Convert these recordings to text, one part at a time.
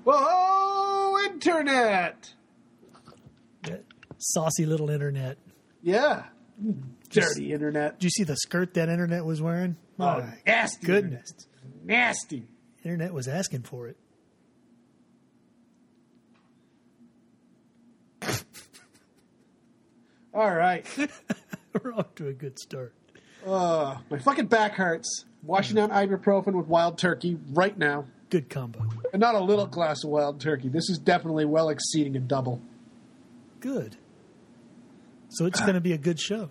Whoa, internet! That saucy little internet. Yeah. Dirty internet. Did you see the skirt that internet was wearing? My nasty. goodness. Internet. Nasty. Internet was asking for it. All right. We're off to a good start. My fucking back hurts. Washing down ibuprofen with wild turkey right now. Good combo. And not a little glass of wild turkey. This is definitely well exceeding a double. Good. So it's going to be a good show.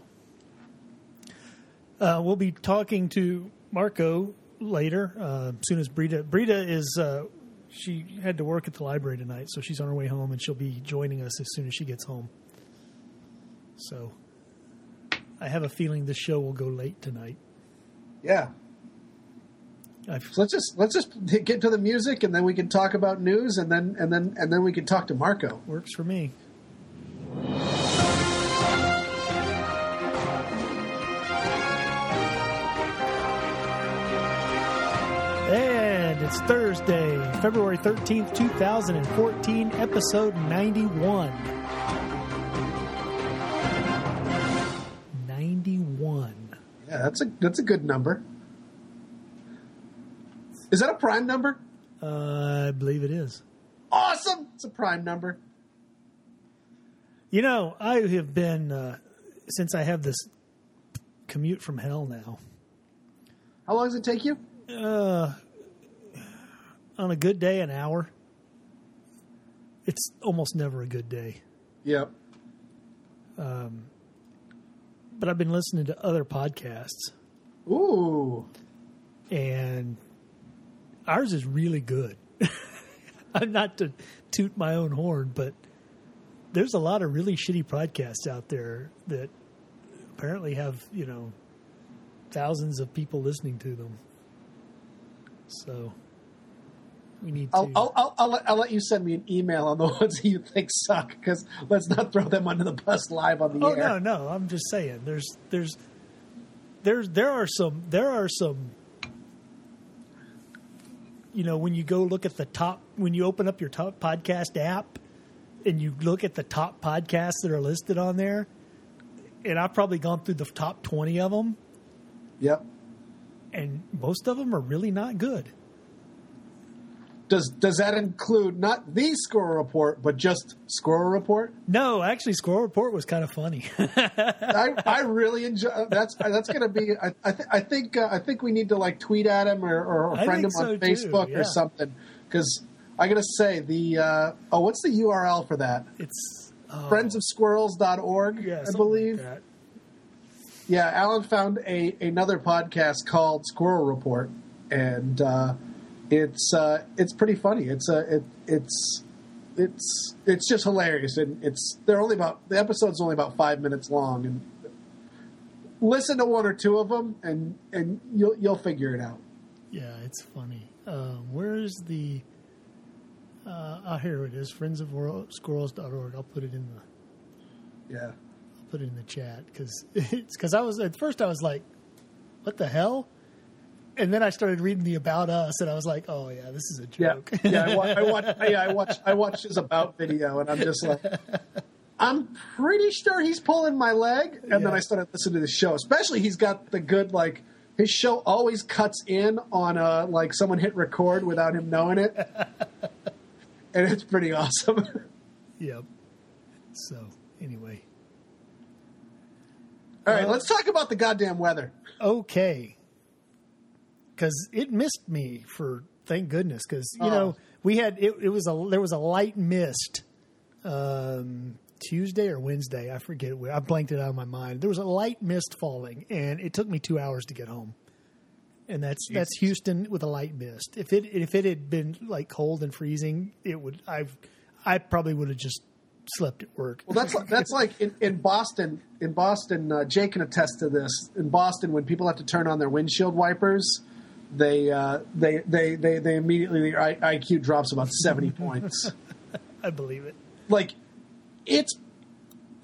We'll be talking to Marco later, as soon as Brita is, she had to work at the library tonight, so she's on her way home, and she'll be joining us as soon as she gets home. So I have a feeling this show will go late tonight. Yeah. So let's just get to the music, and then we can talk about news, and then we can talk to Marco. Works for me. And it's Thursday, February 13th, 2014, episode 91. 91. Yeah, that's a good number. Is that a prime number? I believe it is. Awesome! It's a prime number. You know, I have been, since I have this commute from hell now. How long does it take you? On a good day, an hour. It's almost never a good day. Yep. But I've been listening to other podcasts. Ooh. And ours is really good. I'm not to toot my own horn, but there's a lot of really shitty podcasts out there that apparently have, thousands of people listening to them. So we need to. I'll let you send me an email on the ones that you think suck, because let's not throw them under the bus live on the air. Oh no! I'm just saying. There are some. When you go look at the top, when you open up your top podcast app, and you look at the top podcasts that are listed on there, and I've probably gone through the top 20 of them. Yep. And most of them are really not good. Does that include not the Squirrel Report, but just Squirrel Report? No, actually, Squirrel Report was kind of funny. I really enjoy. That's going to be. I think we need to tweet at him or friend him on Facebook or something, because I got to say what's the URL for that? It's friendsofsquirrels.org, yeah, I believe. Like that. Yeah, Alan found another podcast called Squirrel Report, and it's pretty funny. It's just hilarious, and the episode's only about 5 minutes long, and listen to one or two of them, and you'll figure it out. Yeah, it's funny. Where's the? Here it is. Friendsofsquirrels.org. I'll put it in the. Yeah. Put it in the chat because I was at first I was like, what the hell? And then I started reading the About Us, and I was like, oh yeah, this is a joke. Yeah, I watched his About video, and I'm just like, I'm pretty sure he's pulling my leg. And then I started listening to the show. Especially he's got the good, his show always cuts in on someone hit record without him knowing it, and it's pretty awesome. Yep. So anyway. All right, let's talk about the goddamn weather. Okay. Because it missed me thank goodness, because, we had, there was a light mist Tuesday or Wednesday. I forget. I blanked it out of my mind. There was a light mist falling, and it took me 2 hours to get home. And that's Houston with a light mist. If it had been cold and freezing, I probably would have just slept at work. Well, that's like in Boston. In Boston, Jay can attest to this. In Boston, when people have to turn on their windshield wipers, they immediately their IQ drops about 70 points. I believe it.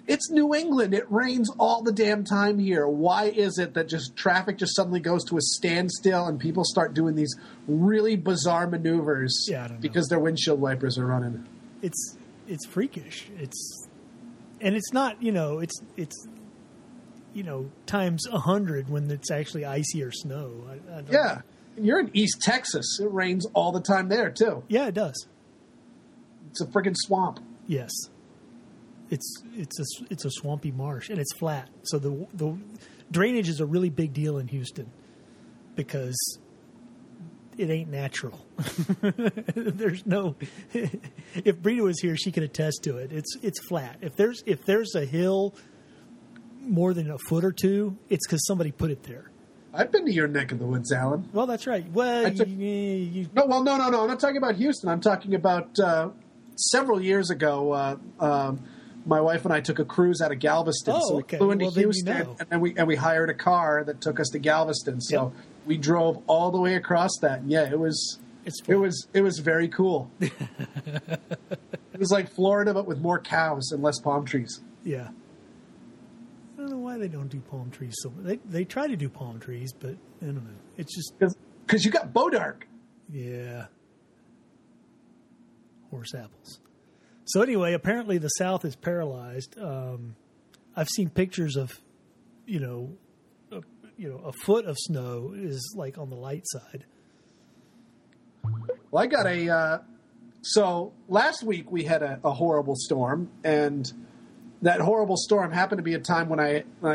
It's New England. It rains all the damn time here. Why is it that just traffic just suddenly goes to a standstill and people start doing these really bizarre maneuvers Yeah, I don't know. because their windshield wipers are running? It's freakish. It's not, it's times 100 when it's actually icy or snow. I don't Yeah. You're in East Texas. It rains all the time there, too. Yeah, it does. It's a friggin' swamp. Yes. It's a swampy marsh, and it's flat. So the drainage is a really big deal in Houston because it ain't natural. There's no. If Brita was here, she could attest to it. It's flat. If there's a hill more than a foot or two, it's because somebody put it there. I've been to your neck of the woods, Alan. Well, that's right. Well, No. I'm not talking about Houston. I'm talking about several years ago. My wife and I took a cruise out of Galveston, so we okay. flew into Well, then Houston, and we hired a car that took us to Galveston. So we drove all the way across that. And yeah, it was very cool. It was like Florida, but with more cows and less palm trees. Yeah. I don't know why they don't do palm trees. So they try to do palm trees, but I don't know. It's just because you got Bodark. Yeah. Horse apples. So anyway, apparently the South is paralyzed. I've seen pictures of, a foot of snow is like on the light side. Well, I got so last week we had a horrible storm, and that horrible storm happened to be a time when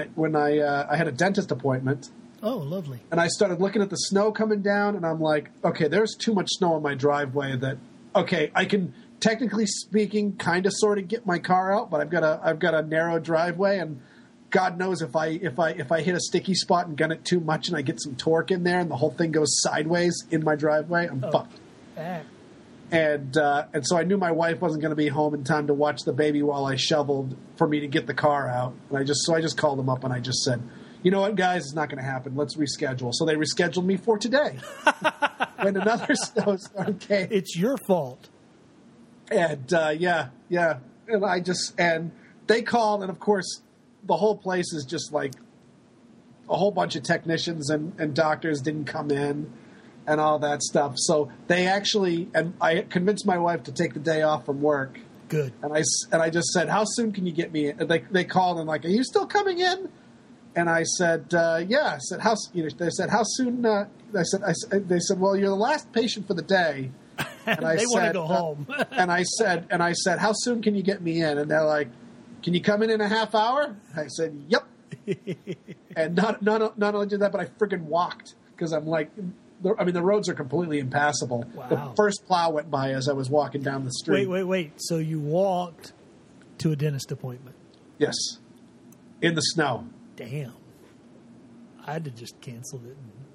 I had a dentist appointment. Oh, lovely. And I started looking at the snow coming down, and I'm like, okay, there's too much snow on my driveway I can, technically speaking, kind of sort of get my car out, but I've got a narrow driveway, and God knows if I hit a sticky spot and gun it too much and I get some torque in there and the whole thing goes sideways in my driveway, I'm fucked. And so I knew my wife wasn't going to be home in time to watch the baby while I shoveled for me to get the car out. And I just called them up and I just said, you know what, guys, it's not going to happen. Let's reschedule. So they rescheduled me for today when another snowstorm came. It's your fault. And yeah. And they called, and of course, the whole place is just like a whole bunch of technicians and doctors didn't come in and all that stuff. So they actually, and I convinced my wife to take the day off from work. Good. And I just said, how soon can you get me in? And they called and like, are you still coming in? And I said, yeah. I said, they said, how soon? They said, well, you're the last patient for the day. And I they said, want to go home. and I said, how soon can you get me in? And they're like, can you come in a half hour? I said, yep. And not only did that, but I friggin' walked because I'm like, the roads are completely impassable. Wow. The first plow went by as I was walking down the street. Wait. So you walked to a dentist appointment? Yes. In the snow. Damn. I had to just cancel it.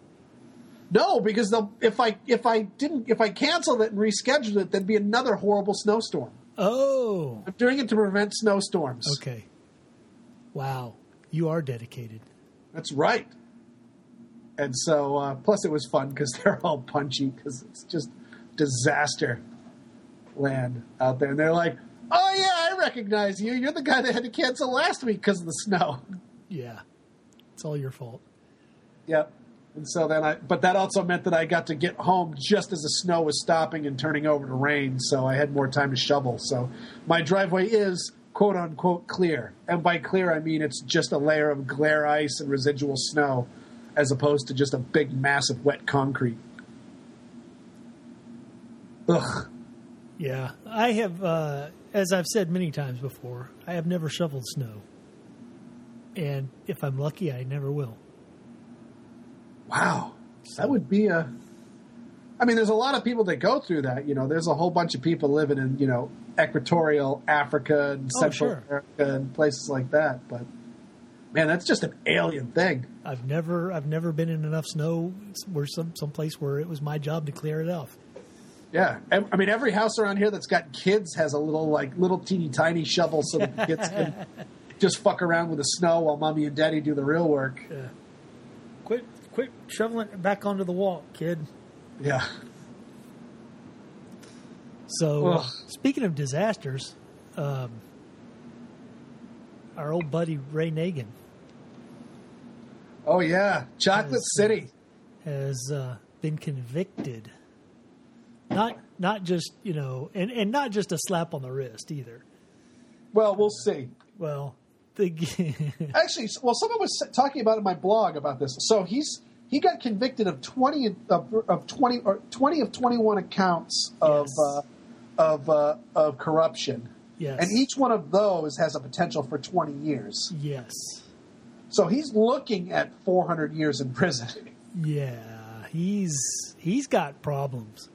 No, because if I canceled it and rescheduled it, there'd be another horrible snowstorm. Oh. I'm doing it to prevent snowstorms. Okay. Wow. You are dedicated. That's right. And so, plus it was fun because they're all punchy because it's just disaster land out there. And they're like, oh, yeah, I recognize you. You're the guy that had to cancel last week because of the snow. Yeah. It's all your fault. Yep. And so but that also meant that I got to get home just as the snow was stopping and turning over to rain. So I had more time to shovel. So my driveway is quote unquote clear. And by clear, I mean it's just a layer of glare ice and residual snow as opposed to just a big mass of wet concrete. Ugh. Yeah. I have, as I've said many times before, I have never shoveled snow. And if I'm lucky, I never will. Wow. That would be there's a lot of people that go through that. There's a whole bunch of people living in, equatorial Africa and Central America and places like that. But, man, that's just an alien thing. I've never been in enough snow where someplace where it was my job to clear it off. Yeah. I mean, every house around here that's got kids has a little teeny tiny shovel so that the kids can just fuck around with the snow while mommy and daddy do the real work. Yeah. Quit shoveling it back onto the walk, kid. Yeah. So, speaking of disasters, our old buddy Ray Nagin. Oh yeah, Chocolate City has been convicted. Not just and not just a slap on the wrist either. Well, we'll see. Well, actually, someone was talking about in my blog about this. So he got convicted of 20 of 21 accounts of corruption. Yes. And each one of those has a potential for 20 years. Yes. So he's looking at 400 years in prison. Yeah, he's got problems.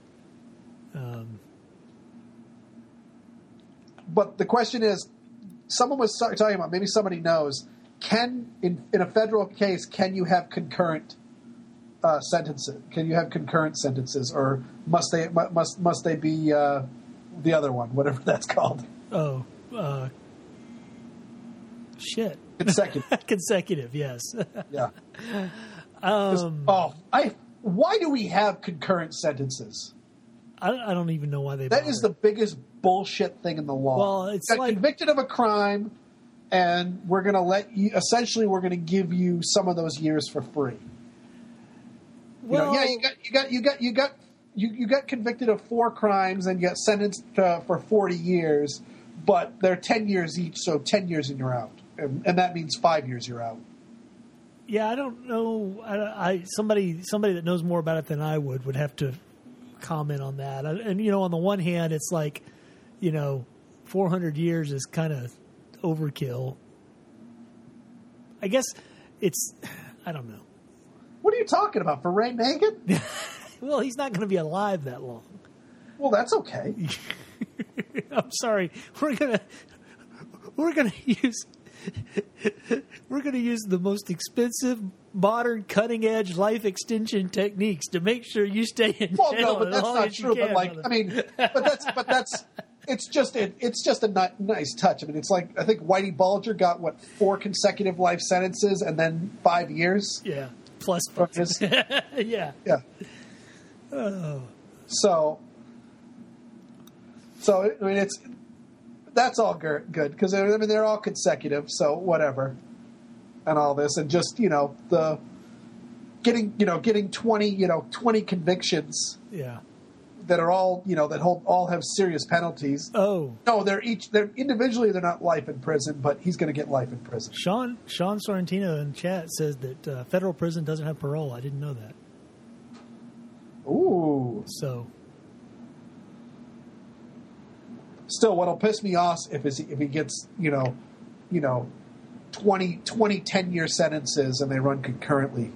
But the question is, someone was talking about, maybe somebody knows, in a federal case, can you have concurrent sentences? Can you have concurrent sentences, or must they be the other one, whatever that's called? Oh, shit. Consecutive. Consecutive, yes. Yeah. Why do we have concurrent sentences? I don't even know why they. That is the biggest bullshit thing in the law. Well, it's got convicted of a crime, and we're going to let you. Essentially, we're going to give you some of those years for free. Well, you got convicted of 4 crimes and you got sentenced for 40 years, but they're 10 years each, so 10 years and you're out, and that means 5 years you're out. Yeah, I don't know. Somebody that knows more about it than I would have to comment on that. And on the one hand, it's like, 400 years is kind of overkill. I guess I don't know. What are you talking about, for Ray Nagin? Well, he's not going to be alive that long. Well, that's okay. I'm sorry. We're gonna use the most expensive, modern, cutting-edge life extension techniques to make sure you stay in jail. Well, no, but that's long not as true. You can, But that's it's just a nice touch. I mean, it's like, I think Whitey Bulger got 4 consecutive life sentences and then 5 years. Yeah, plus. Yeah. Yeah. Oh. So I mean, that's all good because they're all consecutive, so whatever, and all this, and just the getting 20 convictions. Yeah. That are all all have serious penalties. Oh no, they're individually they're not life in prison, but he's going to get life in prison. Sean Sorrentino in chat says that federal prison doesn't have parole. I didn't know that. Ooh. So. Still, what'll piss me off if he gets 20 10-year sentences and they run concurrently.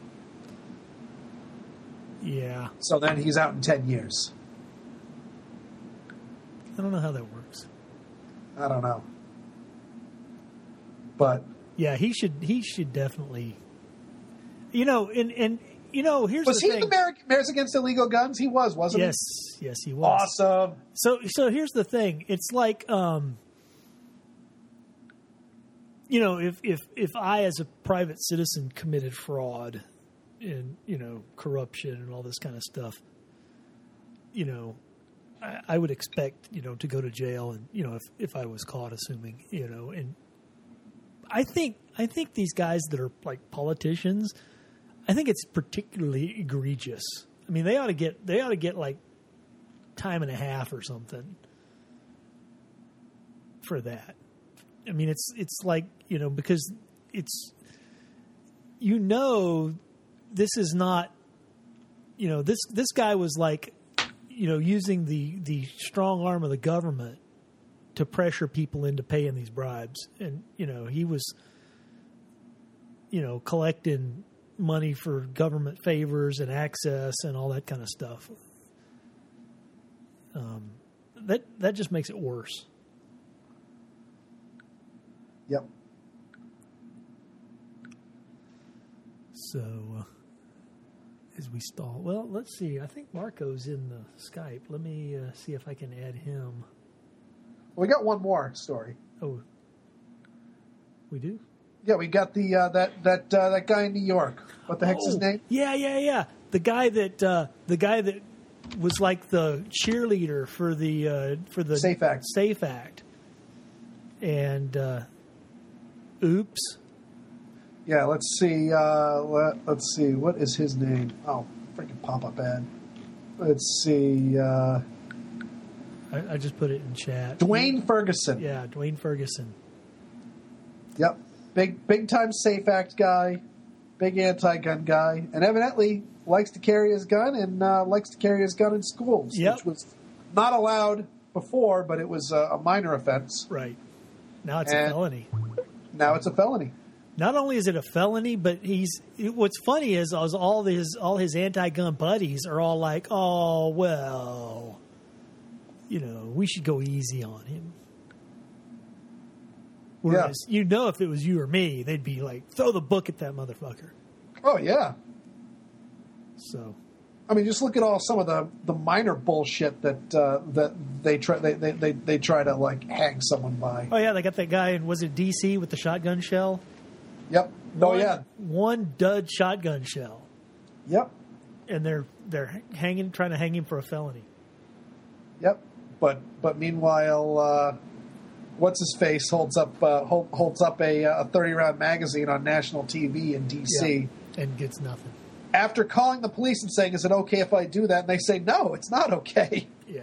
Yeah. So then he's out in 10 years. I don't know how that works. I don't know. But yeah, he should definitely. Here's was he the Mayors Against Illegal Guns? He wasn't he? Yes, he was. Awesome. So here's the thing. It's like, if I as a private citizen committed fraud and corruption and all this kind of stuff, I would expect to go to jail, and if I was caught, assuming and I think these guys that are like politicians, I think it's particularly egregious. I mean, they ought to get like time and a half or something for that. I mean, it's like, because it's, this is not, this guy was like, using the strong arm of the government to pressure people into paying these bribes. And, he was, collecting money for government favors and access and all that kind of stuff. That just makes it worse. Yep. So, as we stall, well, let's see. I think Marco's in the Skype. Let me see if I can add him. We got one more story. Oh, we do? Yeah, we got the that guy in New York. What the heck's his name? Yeah. The guy that was like the cheerleader for the Safe Act. Safe Act, and Oops. Yeah, let's see. Let's see. What is his name? Oh, freaking pop-up ad. Let's see. I just put it in chat. Dwayne Ferguson. Yeah, Dwayne Ferguson. Yep. Big time Safe Act guy. Big anti-gun guy. And evidently likes to carry his gun and likes to carry his gun in schools. Yep. Which was not allowed before, but it was a minor offense. Right. Now it's a felony. Now it's a felony. Not only is it a felony, but what's funny is all his anti-gun buddies are all like, oh, well, we should go easy on him. Whereas, if it was you or me, they'd be like, throw the book at that motherfucker. Oh, yeah. So, I mean, just look at some of the minor bullshit that they try to like hang someone by. Oh yeah, they got that guy in, was it DC with the shotgun shell? Yep. One dud shotgun shell. Yep. And they're trying to hang him for a felony. Yep. But meanwhile, what's his face holds up a 30-round magazine on national TV in DC and gets nothing. After calling the police and saying, "Is it okay if I do that?" and they say, "No, it's not okay." Yeah.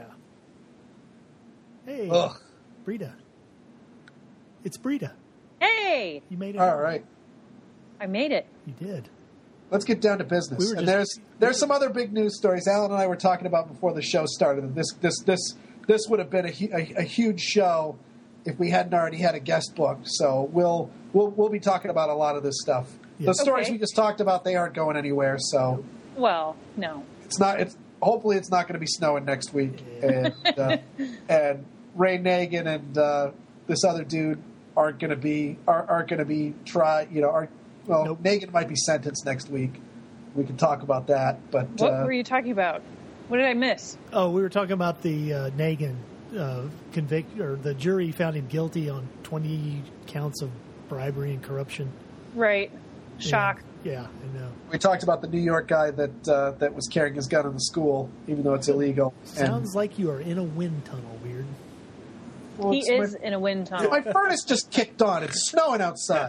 Hey, Ugh. Brita. It's Brita. Hey, you made it. All right. I made it. You did. Let's get down to business. There's some other big news stories. Alan and I were talking about before the show started. This would have been a huge show if we hadn't already had a guest booked. So we'll be talking about a lot of this stuff. Yeah. The stories we just talked about, they aren't going anywhere. So no, it's not. Hopefully it's not going to be snowing next week. And Ray Nagin and this other dude aren't going to be tried. Nope. Nagin might be sentenced next week. We can talk about that. But what were you talking about? What did I miss? Oh, we were talking about the Nagin convict, or the jury found him guilty on 20 counts of bribery and corruption. Right. Shock. Yeah, I know. We talked about the New York guy that was carrying his gun in the school, even though it's illegal. Sounds like you are in a wind tunnel, Weird. Well, he is in a wind tunnel. My furnace just kicked on. It's snowing outside.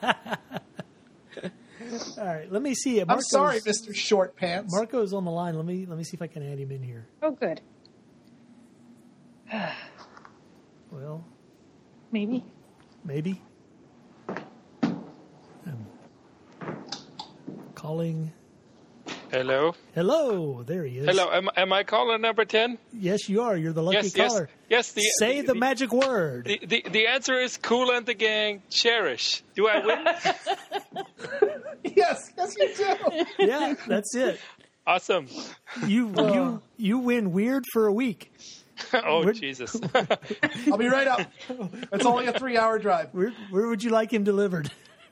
All right, let me see. I'm sorry, Mr. Short Pants. Marco's on the line. Let me see if I can add him in here. Oh, good. Well, maybe. Calling. Hello. There he is. Hello. Am I caller number 10? Yes, you are. You're the lucky caller. Yes. Say the magic word. The answer is Kool and the Gang. Cherish. Do I win? Yes, you do. Yeah, that's it. Awesome. You win Weird for a week. Oh, Jesus. I'll be right up. It's only a 3-hour drive. Where would you like him delivered?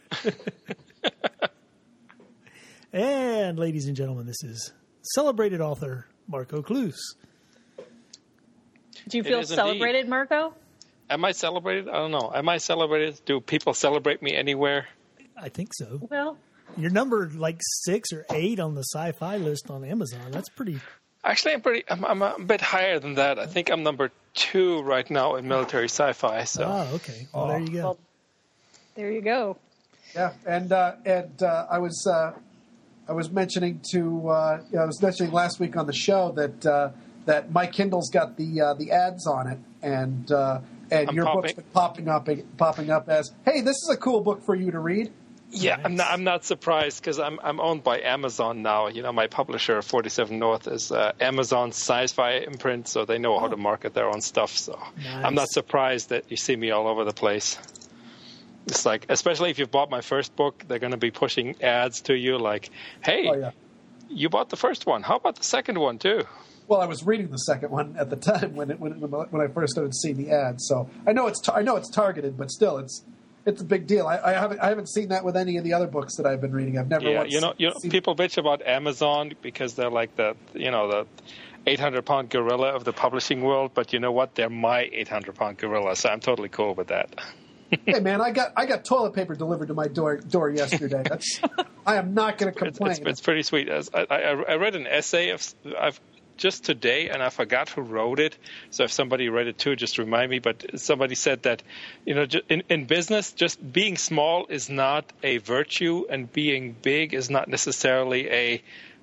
And, ladies and gentlemen, this is celebrated author Marco Cluse. Do you feel celebrated, indeed. Marco? Am I celebrated? I don't know. Am I celebrated? Do people celebrate me anywhere? I think so. Well, you're numbered like 6 or 8 on the sci-fi list on Amazon. That's pretty... Actually, I'm a bit higher than that. I think I'm number 2 right now in military sci-fi. So. Oh, okay. Well, there you go. Well, there you go. Yeah, and I was mentioning I was mentioning last week on the show that my Kindle's got the ads on it, and your book's been popping up as, hey, this is a cool book for you to read. Yeah, nice. I'm not surprised because I'm owned by Amazon now. My publisher, 47 North, is Amazon Sci-Fi imprint, so they know how to market their own stuff. So nice. I'm not surprised that you see me all over the place. It's like, especially if you've bought my first book, they're going to be pushing ads to you like, hey, you bought the first one. How about the second one, too? Well, I was reading the second one at the time when I first started seeing the ads. So I know it's targeted, but still, it's a big deal. I haven't seen that with any of the other books that I've been reading. I've never. Yeah, people bitch about Amazon because they're like the 800-pound gorilla of the publishing world. But you know what? They're my 800-pound gorilla, so I'm totally cool with that. Hey man, I got toilet paper delivered to my door yesterday. I am not going to complain. It's pretty sweet. I read an essay just today, and I forgot who wrote it. So if somebody read it too, just remind me. But somebody said that, in business, just being small is not a virtue, and being big is not necessarily a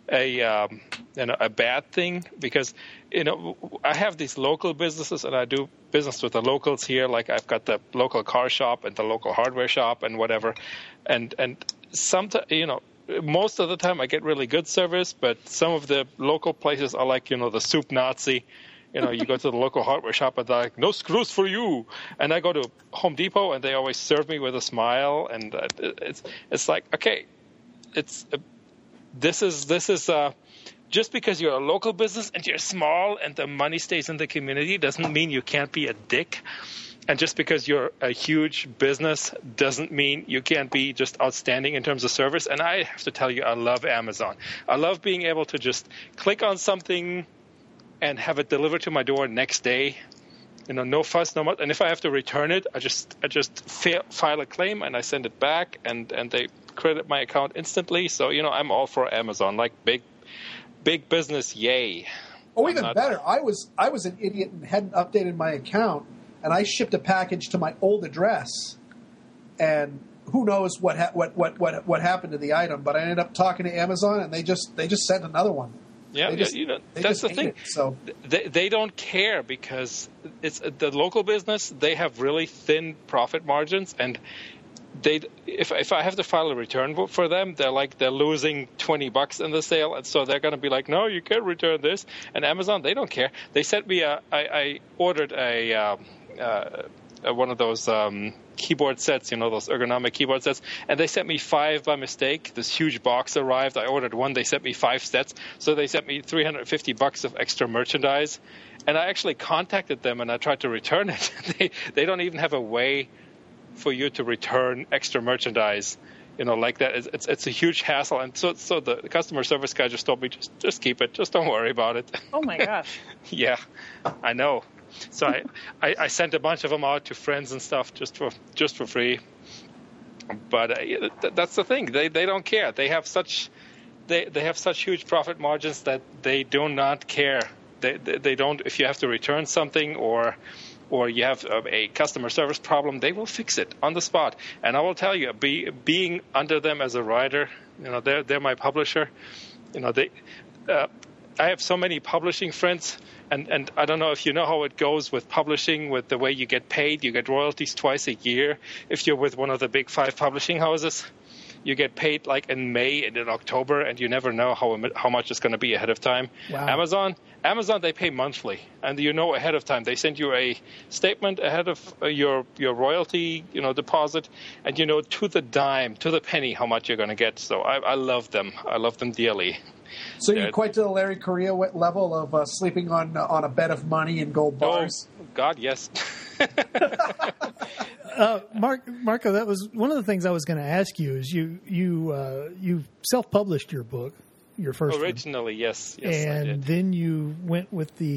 bad thing, because I have these local businesses and I do business with the locals here. Like I've got the local car shop and the local hardware shop and whatever, and sometimes most of the time I get really good service, but some of the local places are like the soup Nazi. You go to the local hardware shop and they're like, no screws for you. And I go to Home Depot and they always serve me with a smile, and it's like, okay, this is just because you're a local business and you're small and the money stays in the community doesn't mean you can't be a dick. And just because you're a huge business doesn't mean you can't be just outstanding in terms of service. And I have to tell you, I love Amazon. I love being able to just click on something and have it delivered to my door next day. No fuss, no much. And if I have to return it, I just file a claim and I send it back, and they credit my account instantly. So I'm all for Amazon, like big business, yay. Oh, even better. I was an idiot and hadn't updated my account, and I shipped a package to my old address, and who knows what happened to the item? But I ended up talking to Amazon, and they just sent another one. Yeah, that's the thing. So they don't care, because it's the local business. They have really thin profit margins, and if I have to file a return for them, they're losing $20 in the sale, and so they're going to be like, no, you can't return this. And Amazon, they don't care. They sent me I ordered one of those keyboard sets, those ergonomic keyboard sets, and they sent me 5 by mistake. This huge box arrived. I ordered 1. They sent me 5 sets, so they sent me $350 of extra merchandise. And I actually contacted them and I tried to return it. They don't even have a way for you to return extra merchandise, like that. It's a huge hassle. And so the customer service guy just told me, just keep it. Just don't worry about it. Oh my gosh. Yeah, I know. So I sent a bunch of them out to friends and stuff just for free. But that's the thing. They don't care. They have such huge profit margins that they do not care. They don't. If you have to return something or you have a customer service problem, they will fix it on the spot. And I will tell you, being under them as a writer, they're my publisher. I have so many publishing friends, and I don't know if you know how it goes with publishing, with the way you get paid. You get royalties twice a year. If you're with one of the big 5 publishing houses, you get paid like in May and in October, and you never know how much it's going to be ahead of time. Wow. Amazon, they pay monthly, and ahead of time. They send you a statement ahead of your royalty, deposit, and to the dime, to the penny, how much you're going to get. So I love them. I love them dearly. So you're quite to the Larry Correia level of sleeping on a bed of money and gold bars? Oh, God, yes. Marco, that was one of the things I was going to ask you. Is you self-published your book, your first originally, one. Yes, and I did. Then you went with the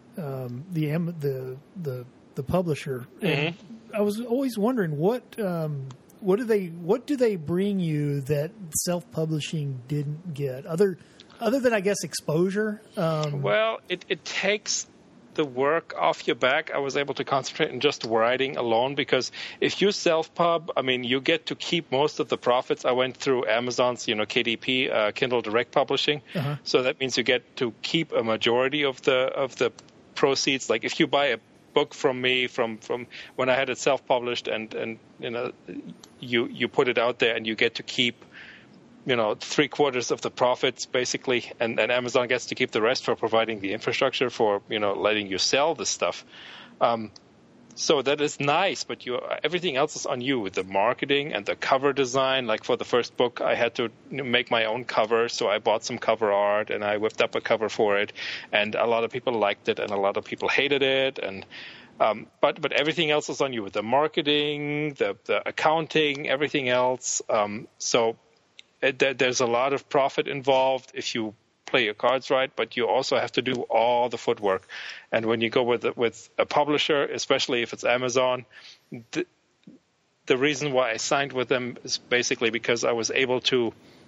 publisher. And I was always wondering what do they bring you that self-publishing didn't get other than, I guess, exposure? Well, it takes the work off your back. I was able to concentrate on just writing alone, because if you self-pub, you get to keep most of the profits. I went through Amazon's, KDP, Kindle Direct Publishing. Uh-huh. So that means you get to keep a majority of the proceeds. Like if you buy a book from me from when I had it self-published, and you put it out there, and you get to keep 3/4 of the profits basically, and Amazon gets to keep the rest for providing the infrastructure for letting you sell this stuff. So that is nice, but everything else is on you, with the marketing and the cover design. Like for the first book, I had to make my own cover, so I bought some cover art and I whipped up a cover for it, and a lot of people liked it and a lot of people hated it, and but everything else is on you, with the marketing, the accounting, everything else. So there's a lot of profit involved if you play your cards right, but you also have to do all the footwork. And when you go with a publisher, especially if it's Amazon, the reason why I signed with them is basically because I was able to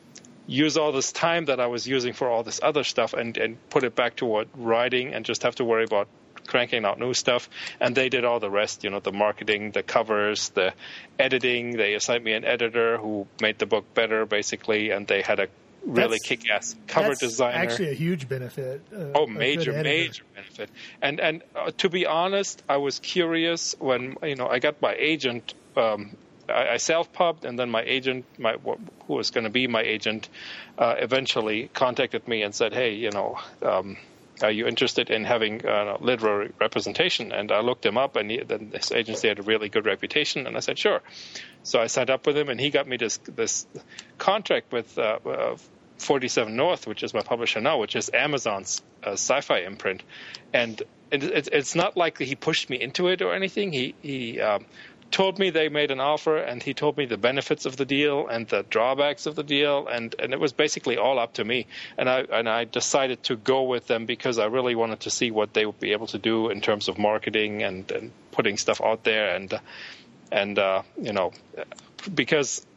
use all this time that I was using for all this other stuff and put it back toward writing and just have to worry about cranking out new stuff. And they did all the rest, the marketing, the covers, the editing. They assigned me an editor who made the book better, basically, and they had a really kick-ass cover designer. Actually a huge benefit. Major benefit. And to be honest, I was curious when, I got my agent, I self-pubbed, and then my agent, who was going to be my agent, eventually contacted me and said, hey, are you interested in having literary representation? And I looked him up, and then this agency had a really good reputation, and I said, sure. So I signed up with him, and he got me this contract with 47 North, which is my publisher now, which is Amazon's sci-fi imprint. And it's not like he pushed me into it or anything. He told me they made an offer, and he told me the benefits of the deal and the drawbacks of the deal, and it was basically all up to me. And I decided to go with them because I really wanted to see what they would be able to do in terms of marketing and putting stuff out there, and because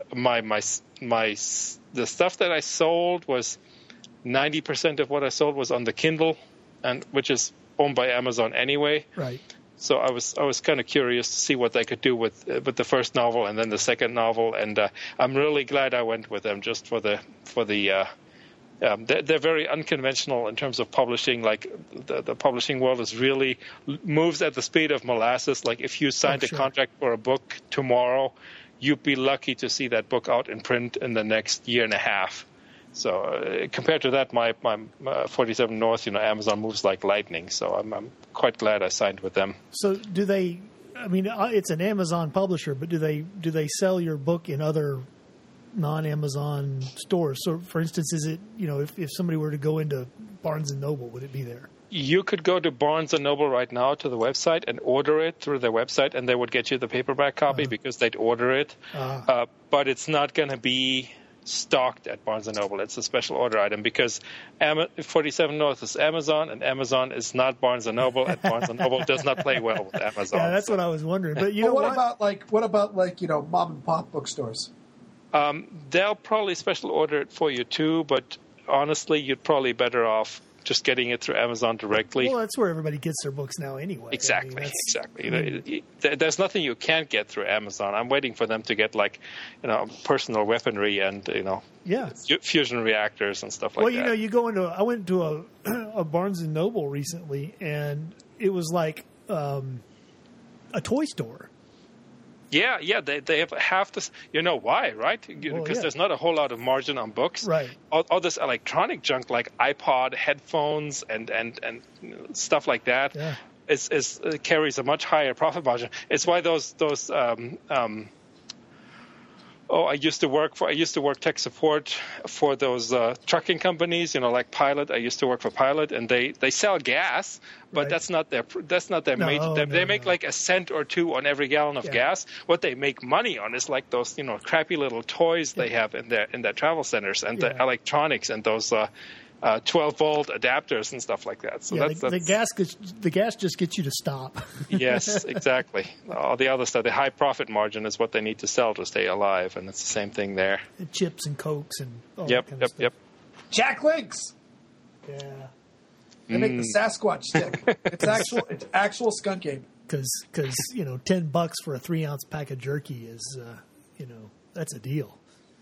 the stuff that I sold was 90% of what I sold was on the Kindle, and which is owned by Amazon anyway. Right. So I was kind of curious to see what they could do with the first novel and then the second novel, and I'm really glad I went with them just for the they're very unconventional in terms of publishing. Like the publishing world moves at the speed of molasses. Like if you signed a contract for a book tomorrow, you'd be lucky to see that book out in print in the next year and a half. So compared to that, my 47 North, Amazon moves like lightning. So I'm quite glad I signed with them. So do they? I mean, it's an Amazon publisher, but do they sell your book in other non-Amazon stores? So, for instance, is it if somebody were to go into Barnes and Noble, would it be there? You could go to Barnes and Noble right now to the website and order it through their website, and they would get you the paperback copy because they'd order it. But it's not going to be stocked at Barnes & Noble. It's a special order item because 47 North is Amazon, and Amazon is not Barnes & Noble, and Barnes & Noble does not play well with Amazon. Yeah, that's what I was wondering. But what about mom and pop bookstores? They'll probably special order it for you too, but honestly, you'd probably better off just getting it through Amazon directly. Well, that's where everybody gets their books now anyway. Exactly. There's nothing you can't get through Amazon. I'm waiting for them to get personal weaponry and fusion reactors and stuff like that. Well, I went to a Barnes and Noble recently, and it was like a toy store. Yeah, they have half this. You know why, right? Because there's not a whole lot of margin on books. Right. All this electronic junk like iPod, headphones, and stuff like that is carries a much higher profit margin. It's why those I used to work tech support for those trucking companies, like Pilot. I used to work for Pilot, and they sell gas, but that's not their major. They make like a cent or two on every gallon of gas. What they make money on is like those crappy little toys they have in their travel centers and the electronics and those 12-volt adapters and stuff like that. So that's the gas just gets you to stop. Yes, exactly. All the other stuff, the high profit margin is what they need to sell to stay alive, and it's the same thing there. The chips and Cokes and all that kind of stuff. Yep. Jack Links. Yeah. They make the Sasquatch stick. It's actual skunk ape. Because $10 for a 3-ounce pack of jerky is that's a deal.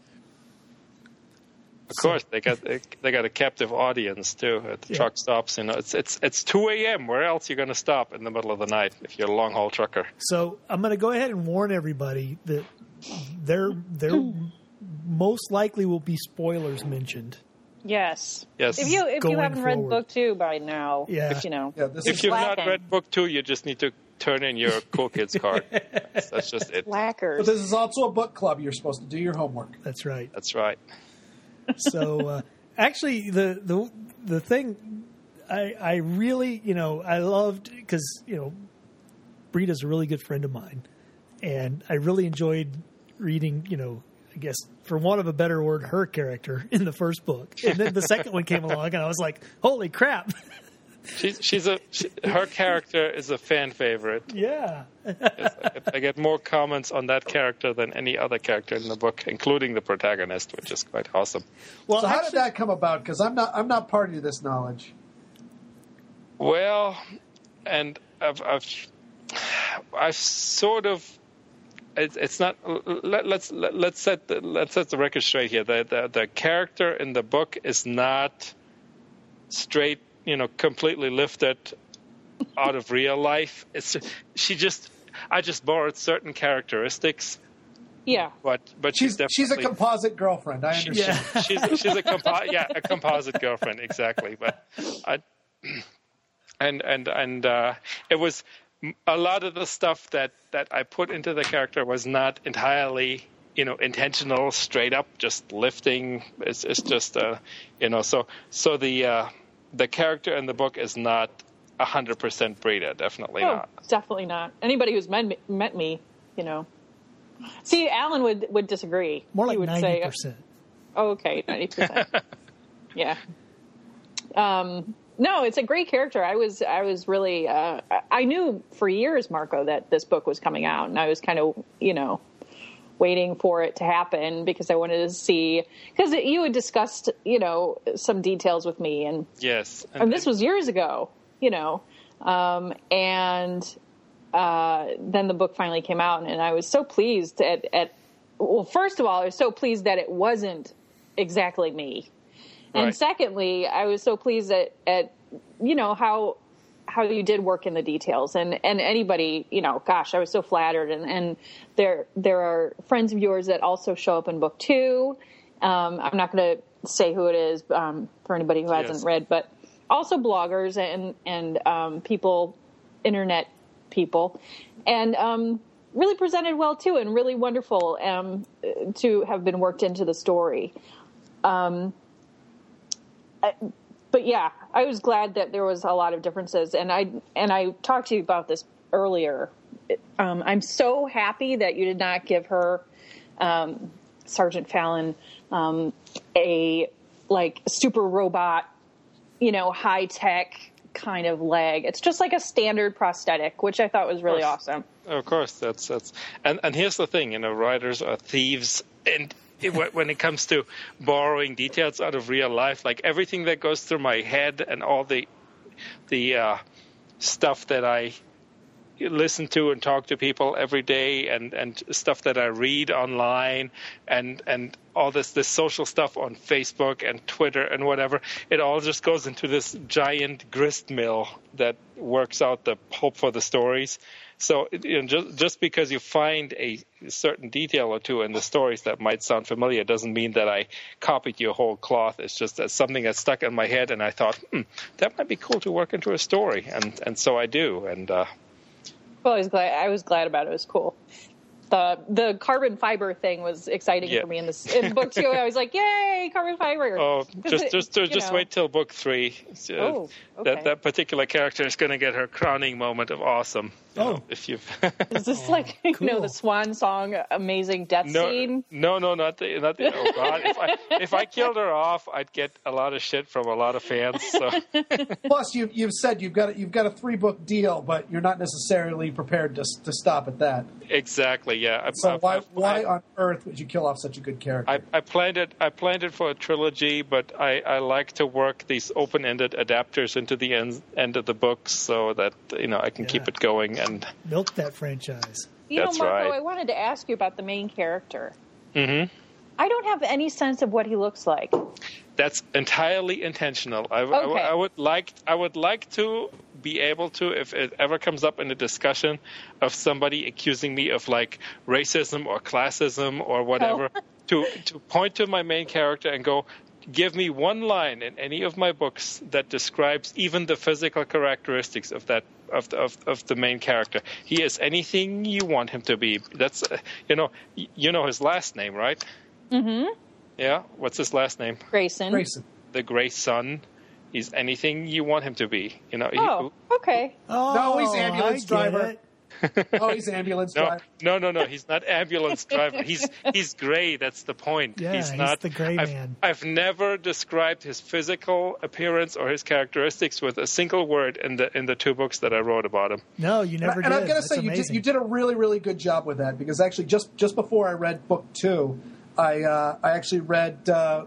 Of course, they got a captive audience too at the truck stops. It's 2 a.m. Where else are you going to stop in the middle of the night if you're a long haul trucker? So I'm going to go ahead and warn everybody that there most likely will be spoilers mentioned. Yes. If you haven't read book 2 by now, if you've not read book 2, you just need to turn in your Cool Kids card. That's just it. Slackers. But this is also a book club. You're supposed to do your homework. That's right. That's right. So actually, the thing I really I loved because Brita's a really good friend of mine, and I really enjoyed reading I guess for want of a better word, her character in the first book, and then the second one came along, and I was like, holy crap, Her character is a fan favorite. Yeah. Yes, I get more comments on that character than any other character in the book, including the protagonist, which is quite awesome. Well, so how did that come about? Because I'm not party to this knowledge. Well, and I've sort of. It's not. Let's set the record straight here. The character in the book is not straight, completely lifted out of real life. I just borrowed certain characteristics. Yeah, but she's a composite girlfriend. I understand. Yeah. she's a composite girlfriend, exactly. But it was a lot of the stuff that I put into the character was not entirely intentional, straight up, just lifting. It's just so the character in the book is not 100% Brita, definitely not. Definitely not. Anybody who's met me, See, Alan would disagree. More like he would 90%. Say, okay, 90%. Yeah. No, it's a great character. I was really. I knew for years, Marco, that this book was coming out, and I was kind of, waiting for it to happen because I wanted to see, because you had discussed, some details with me, and yes, and this was years ago, and then the book finally came out, and I was so pleased well, first of all, I was so pleased that it wasn't exactly me. And right. Secondly, I was so pleased at how you did work in the details, and anybody, gosh, I was so flattered. And there are friends of yours that also show up in book 2. I'm not going to say who it is for anybody who hasn't read, but also bloggers and people, internet people, and really presented well too, and really wonderful to have been worked into the story. But yeah, I was glad that there was a lot of differences, and I talked to you about this earlier. I'm so happy that you did not give her, Sergeant Fallon, a super robot, high tech kind of leg. It's just like a standard prosthetic, which I thought was really awesome. Of course, that's and here's the thing, writers are thieves, and when it comes to borrowing details out of real life, like everything that goes through my head and all the stuff that I listen to and talk to people every day, and stuff that I read online, and all this social stuff on Facebook and Twitter and whatever, it all just goes into this giant grist mill that works out the pulp for the stories. So just because you find a certain detail or two in the stories that might sound familiar doesn't mean that I copied your whole cloth. It's just something that stuck in my head, and I thought, that might be cool to work into a story, and so I do. And well, I was glad about it. It was cool. The carbon fiber thing was exciting for me in book 2. I was like, "Yay, carbon fiber!" Oh, just wait till book 3. Okay. That particular character is going to get her crowning moment of awesome. If you is this cool. The swan song, amazing death scene? No, not the. Oh God! If I killed her off, I'd get a lot of shit from a lot of fans. So. Plus, you've said you've got a 3-book deal, but you're not necessarily prepared to stop at that. Exactly. Yeah. So why on earth would you kill off such a good character? I planned it for a trilogy, but I like to work these open-ended adapters into the end of the books so that I can keep it going and milk that franchise. Marco, right. I wanted to ask you about the main character. Mm-hmm. I don't have any sense of what he looks like. That's entirely intentional. I would like to be able to, if it ever comes up in a discussion of somebody accusing me of racism or classism or whatever, to point to my main character and go, give me one line in any of my books that describes even the physical characteristics of that of the main character. He is anything you want him to be. That's you know his last name, right? Mm-hmm. Yeah. What's his last name? Grayson. The Gray Son. He's anything you want him to be. Okay. No, he's ambulance driver. Oh, he's ambulance driver. No. He's not ambulance driver. He's gray. That's the point. Yeah, he's not the gray man. I've never described his physical appearance or his characteristics with a single word in the 2 books that I wrote about him. No, you never did. And I'm going to say you did a really, really good job with that, because actually just before I read book 2, I actually read a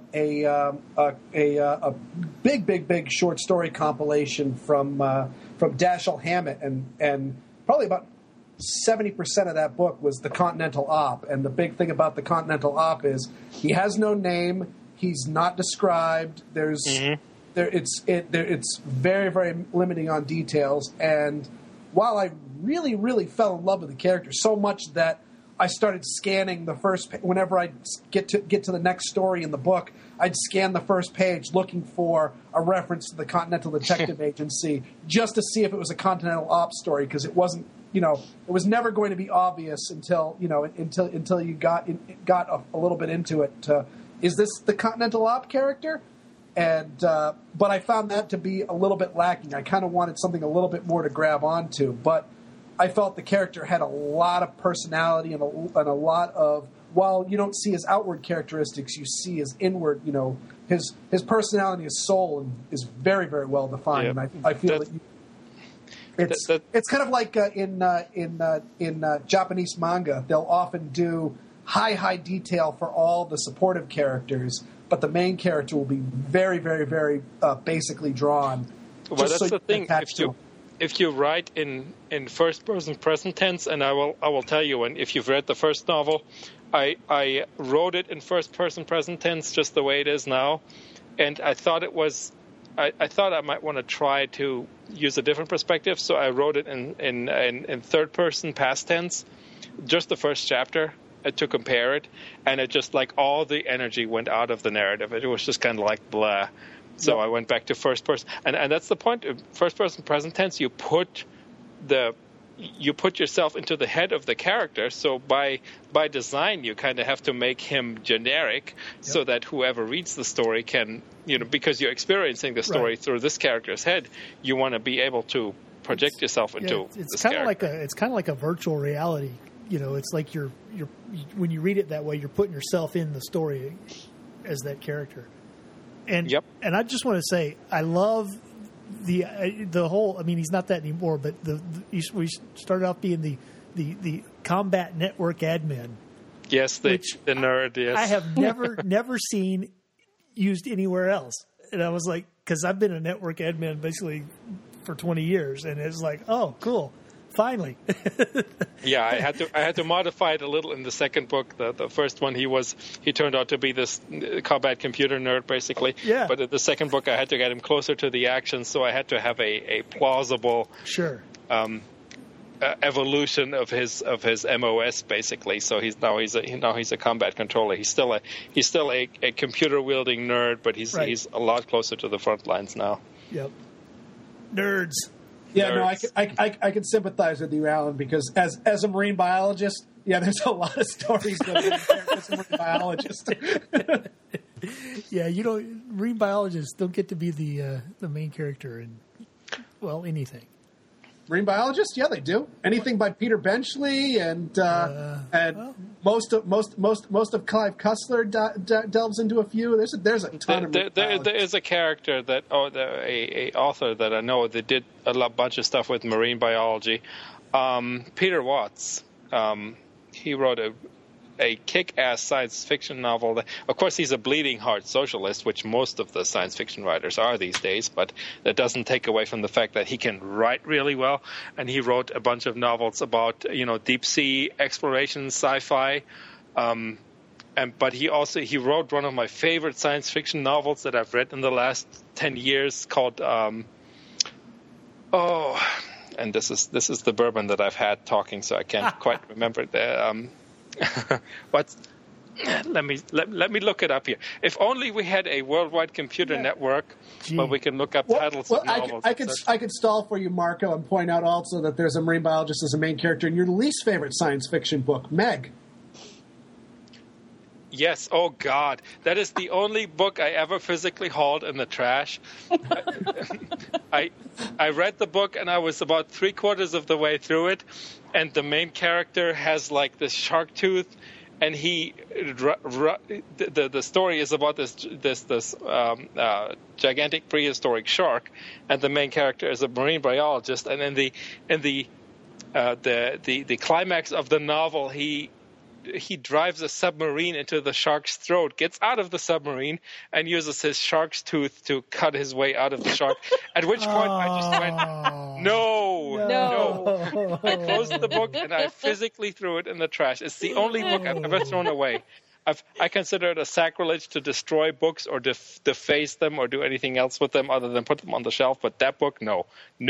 big short story compilation from Dashiell Hammett, and probably about 70% of that book was the Continental Op. And the big thing about the Continental Op is he has no name, he's not described. It's very, very limiting on details. And while I really, really fell in love with the character so much that I started scanning the first whenever I get to the next story in the book, I'd scan the first page looking for a reference to the Continental Detective Agency just to see if it was a Continental Ops story, because it wasn't, it was never going to be obvious until you got a little bit into it. Is this the Continental Op character? And but I found that to be a little bit lacking. I kind of wanted something a little bit more to grab onto, but I felt the character had a lot of personality and a lot of, while you don't see his outward characteristics, you see his inward, his personality, his soul is very, very well defined. Yeah. And I feel it's kind of like in Japanese manga, they'll often do high detail for all the supportive characters, but the main character will be very, very, very basically drawn. Well, that's the thing. If you write in first person present tense, and I will tell you, and if you've read the first novel, I wrote it in first person present tense just the way it is now, and I thought I thought I might want to try to use a different perspective, so I wrote it in third person past tense, just the first chapter, to compare it, and it just like all the energy went out of the narrative. It was just kind of like blah. So I went back to first person, and that's the point. First person present tense, you put yourself into the head of the character. So by design, you kind of have to make him generic, so that whoever reads the story can, because you're experiencing the story through this character's head, you want to be able to project yourself into. It's kind of like a virtual reality. It's like you're when you read it that way, you're putting yourself in the story as that character. And I just want to say, I love the whole. I mean, he's not that anymore, but we started off being the Combat Network admin. Yes, the nerd. Yes, I have never seen used anywhere else, and I was like, because I've been a network admin basically for 20 years, and it's like, oh, cool. Finally. Yeah, I had to modify it a little in the second book. The first one, he turned out to be this combat computer nerd, basically. Yeah. But in the second book, I had to get him closer to the action, so I had to have a plausible evolution of his MOS, basically. So he's a combat controller. He's still a computer wielding nerd, but he's a lot closer to the front lines now. Yep. Nerds. Yeah, no, I can sympathize with you, Alan, because as a marine biologist, there's a lot of stories that as a marine biologist. Yeah, marine biologists don't get to be the main character in, anything. Marine biologists, yeah, they do. Anything by Peter Benchley and most of Clive Cussler delves into a few. There's a ton of. There is a character that a author that I know that did a bunch of stuff with marine biology. Peter Watts. He wrote a kick-ass science fiction novel. Of course, he's a bleeding heart socialist, which most of the science fiction writers are these days, but that doesn't take away from the fact that he can write really well. And he wrote a bunch of novels about, deep sea exploration, sci-fi. But he wrote one of my favorite science fiction novels that I've read in the last 10 years called, and this is the bourbon that I've had talking, so I can't quite remember the. Let me look it up here. If only we had a worldwide computer network where we can look up titles of novels. I could stall for you, Marco, and point out also that there's a marine biologist as a main character in your least favorite science fiction book, Meg. Yes. Oh God, that is the only book I ever physically hauled in the trash. I read the book and I was about 3/4 of the way through it, and the main character has like this shark tooth, and the story is about this gigantic prehistoric shark, and the main character is a marine biologist, and in the climax of the novel, he drives a submarine into the shark's throat, gets out of the submarine, and uses his shark's tooth to cut his way out of the shark. At which point I just went, no. I closed the book and I physically threw it in the trash. It's the only book I've ever thrown away. I consider it a sacrilege to destroy books or deface them or do anything else with them other than put them on the shelf. But that book, no.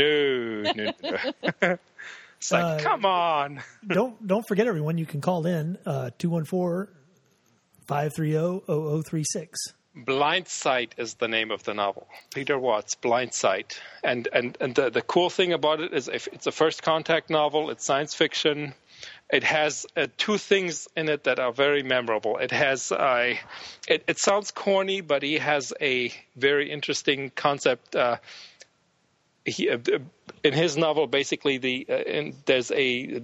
It's like, come on. Don't forget, everyone, you can call in 214-530-0036. Blind Sight is the name of the novel. Peter Watts, Blind Sight. And the cool thing about it is it's a first contact novel. It's science fiction. It has two things in it that are very memorable. It has it sounds corny, but he has a very interesting concept. In his novel, basically, there's a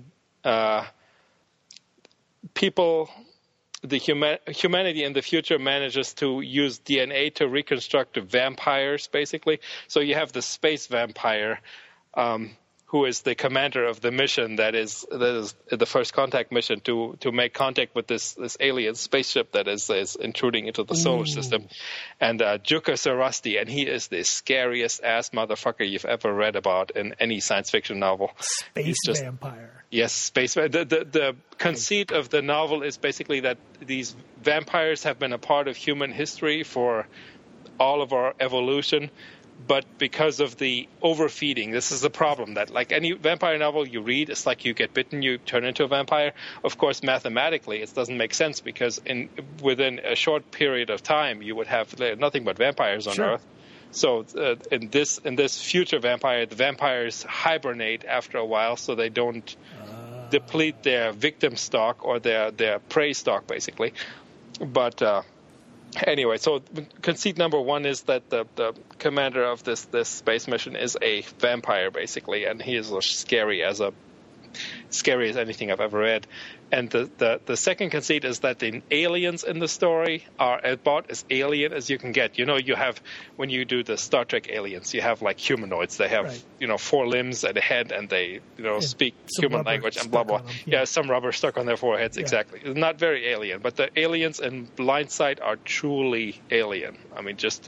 humanity in the future manages to use DNA to reconstruct vampires, basically. So you have the space vampire, who is the commander of the mission that is the first contact mission to make contact with this alien spaceship that is intruding into the solar system. And Juka Sarasti, and he is the scariest ass motherfucker you've ever read about in any science fiction novel. Vampire. Yes, space. The conceit of the novel is basically that these vampires have been a part of human history for all of our evolution. But because of the overfeeding, this is the problem, that like any vampire novel you read, it's like you get bitten, you turn into a vampire. Of course, mathematically, it doesn't make sense because within a short period of time, you would have nothing but vampires on Earth. So in this future vampire, the vampires hibernate after a while so they don't deplete their victim stock or their prey stock, basically. But anyway, so conceit number one is that the commander of this space mission is a vampire, basically, and he is as scary as anything I've ever read. And the second conceit is that the aliens in the story are about as alien as you can get. You know, you have, when you do the Star Trek aliens, you have like humanoids. They have, 4 limbs and a head, and they, speak human language and blah, blah. Yeah, some rubber stuck on their foreheads, exactly. It's not very alien. But the aliens in Blind Sight are truly alien. I mean, just,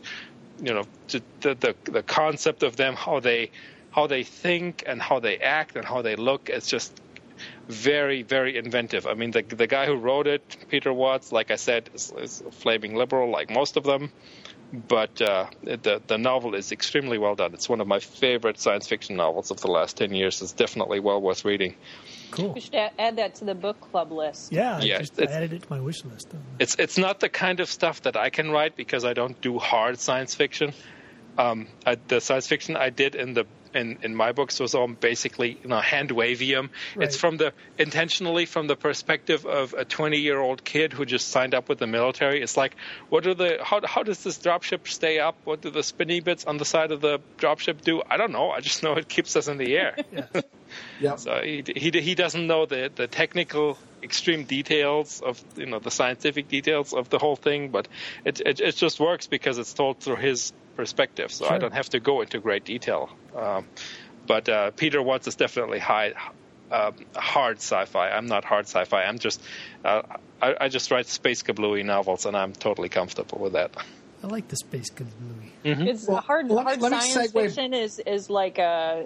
the concept of them, how they think and how they act and how they look, it's just very, very inventive. I mean, the guy who wrote it, Peter Watts, like I said, is a flaming liberal, like most of them. But the novel is extremely well done. It's one of my favorite science fiction novels of the last 10 years. It's definitely well worth reading. Cool. We should add that to the book club list. Yeah, I added it to my wish list. It's not the kind of stuff that I can write because I don't do hard science fiction. The science fiction I did in my books was all basically hand wavium. Right. It's intentionally from the perspective of a 20-year-old kid who just signed up with the military. It's like, how does this dropship stay up? What do the spinny bits on the side of the dropship do? I don't know. I just know it keeps us in the air. Yeah. So he doesn't know the technical extreme details of the scientific details of the whole thing, but it just works because it's told through his perspective. So I don't have to go into great detail. But Peter Watts is definitely hard sci-fi. I'm not hard sci-fi. I'm just I just write space kablooey novels, and I'm totally comfortable with that. I like the space kablooey. Mm-hmm. It's hard science fiction is like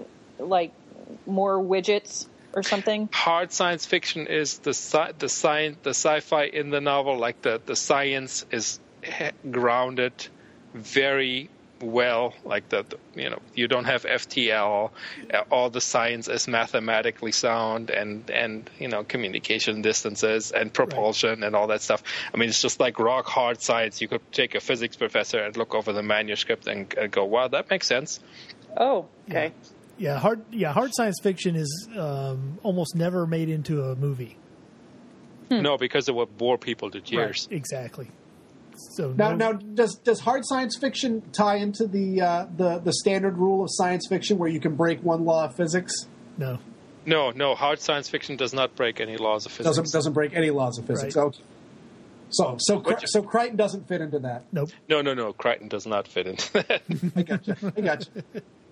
more widgets or something. Hard science fiction is the sci-fi in the novel, like the science is grounded very well, like you don't have FTL, all the science is mathematically sound, and communication distances and propulsion and all that stuff. I mean, it's just like rock hard science. You could take a physics professor and look over the manuscript and go, wow, that makes sense. Oh, okay. Yeah, hard science fiction is almost never made into a movie. No, because it would bore people to tears. Right, exactly. So now, does hard science fiction tie into the standard rule of science fiction where you can break one law of physics? No. No. Hard science fiction does not break any laws of physics. Doesn't break any laws of physics. Right. Okay. So Crichton doesn't fit into that. Nope. No. Crichton does not fit into that. I got you.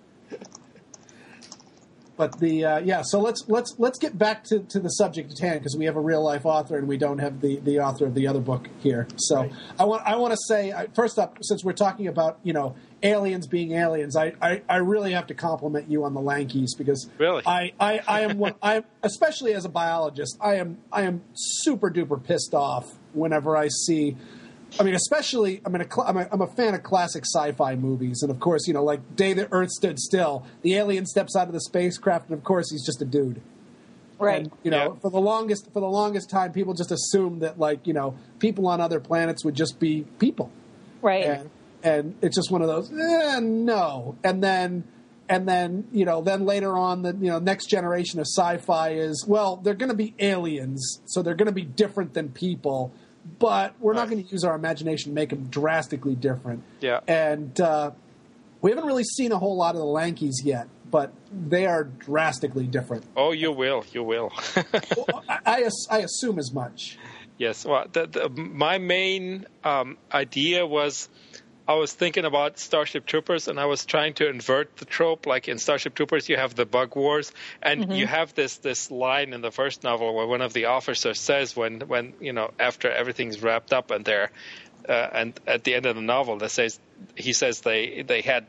But so let's get back to the subject at hand, because we have a real life author and we don't have the author of the other book here. So right. I want to say, first up, since we're talking about aliens being aliens, I really have to compliment you on the Lankeys, because really I am especially as a biologist, I am super duper pissed off whenever I see. I mean, especially, I'm a fan of classic sci-fi movies, and of course, like Day the Earth Stood Still, the alien steps out of the spacecraft, and of course, he's just a dude. Right. And, for the longest time, people just assumed that, people on other planets would just be people. Right. And it's just one of those, no. And then later on, the next generation of sci-fi is, well, they're going to be aliens, so they're going to be different than people. But we're not going to use our imagination to make them drastically different. Yeah. And we haven't really seen a whole lot of the Lankeys yet, but they are drastically different. Oh, you will. Well, I assume as much. Yes. Well, my main idea was, I was thinking about Starship Troopers, and I was trying to invert the trope. Like in Starship Troopers, you have the bug wars, and you have this line in the first novel where one of the officers says, when after everything's wrapped up and and at the end of the novel, he says they had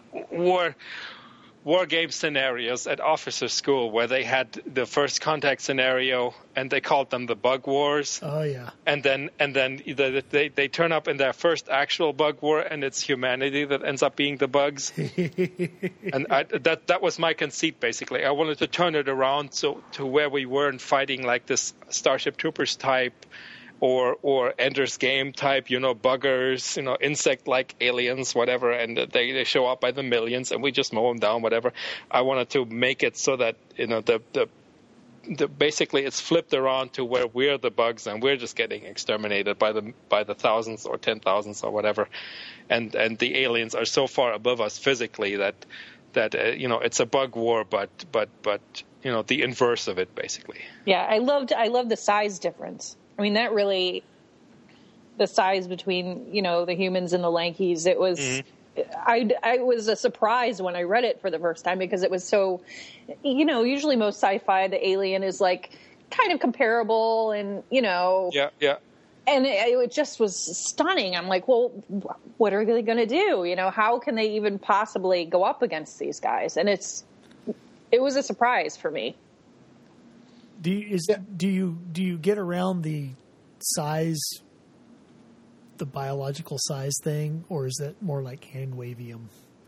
war game scenarios at officer school where they had the first contact scenario and they called them the bug wars. Oh yeah. And then they turn up in their first actual bug war, and it's humanity that ends up being the bugs. And that was my conceit, basically. I wanted to turn it around to where we weren't fighting like this Starship Troopers type or Ender's Game type, buggers, insect-like aliens, whatever, and they show up by the millions, and we just mow them down, whatever. I wanted to make it so that, the basically it's flipped around to where we're the bugs and we're just getting exterminated by the thousands or 10,000s or whatever, and the aliens are so far above us physically that it's a bug war, but the inverse of it, basically. Yeah, I loved the size difference. I mean, that really, the size between, the humans and the Lankeys, it was, I was a surprise when I read it for the first time, because it was so, usually most sci-fi, the alien is like kind of comparable and, Yeah. And it just was stunning. I'm like, well, what are they going to do? How can they even possibly go up against these guys? And it was a surprise for me. Do you get around the size, the biological size thing, or is that more like hand wavium?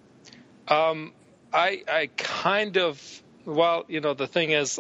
I kind of, the thing is,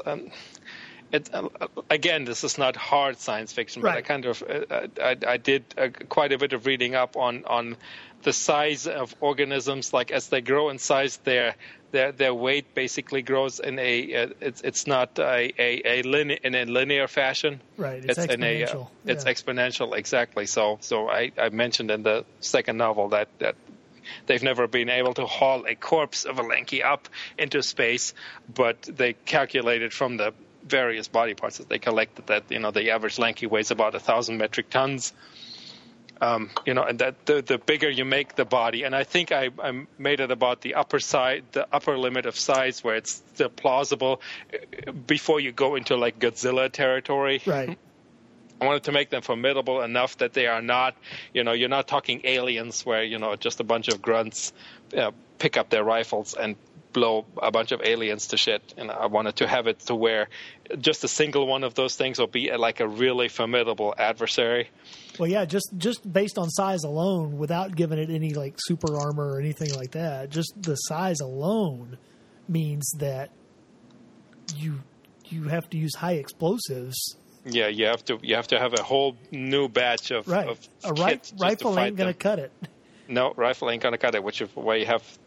again, this is not hard science fiction, but right. I kind of I did quite a bit of reading up on the size of organisms. Like as they grow in size, their weight basically grows in it's not in a linear fashion. Right. It's exponential. It's exponential, exactly. So I mentioned in the second novel that they've never been able to haul a corpse of a Lanky up into space, but they calculated from the various body parts that they collected that the average Lanky weighs about 1,000 metric tons. And that the bigger you make the body, and I think I made it about the upper limit of size where it's still plausible before you go into like Godzilla territory. Right. I wanted to make them formidable enough that they are not, you're not talking aliens where, just a bunch of grunts pick up their rifles and blow a bunch of aliens to shit. And I wanted to have it to where just a single one of those things will be like a really formidable adversary. Well, yeah, just based on size alone, without giving it any like super armor or anything like that, just the size alone means that you have to use high explosives. Yeah, you have to have a whole new batch of right. Of a rifle ain't going to cut it. No, rifle ain't going to cut it. Which is why you have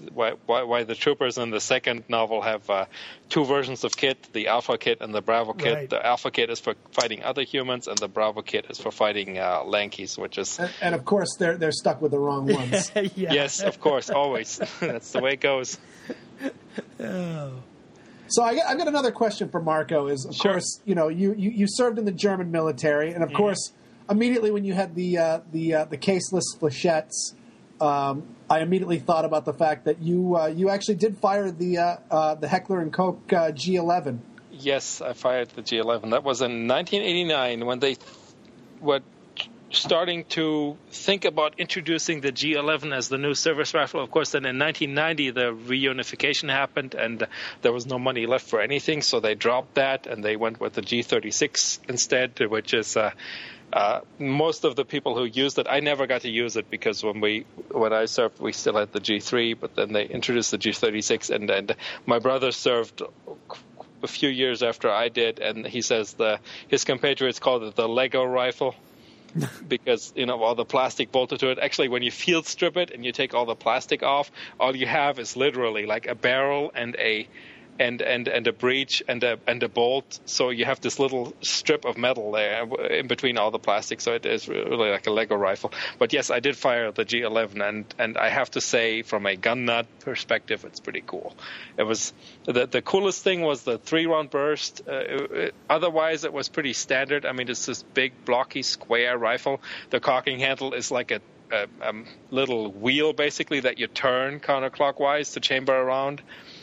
why the troopers in the second novel have two versions of kit: the Alpha kit and the Bravo kit. Right. The Alpha kit is for fighting other humans, and the Bravo kit is for fighting Lankies, which is and of course they're stuck with the wrong ones. Yeah. yes, of course, always. That's the way it goes. Oh. So I've got another question for Marco. Is of Sure. course you served in the German military, and of course immediately when you had the caseless flechettes, I immediately thought about the fact that you actually did fire the Heckler and Koch G11. Yes, I fired the G11. That was in 1989 when they were starting to think about introducing the G11 as the new service rifle. Of course, then in 1990 the reunification happened and there was no money left for anything, so they dropped that and they went with the G36 instead, which is most of the people who used it. I never got to use it because when I served, we still had the G3, but then they introduced the G36, and my brother served a few years after I did, and he says his compatriots called it the Lego rifle. Because all the plastic bolted to it. Actually, when you field strip it and you take all the plastic off, all you have is literally like a barrel and a breech and a bolt. So you have this little strip of metal there in between all the plastic. So it is really like a Lego rifle. But yes, I did fire the G11, and I have to say, from a gun nut perspective, it's pretty cool. It was the coolest thing was the 3-round burst. Otherwise, it was pretty standard. I mean, it's this big blocky square rifle. The cocking handle is like a little wheel basically that you turn counterclockwise to chamber around.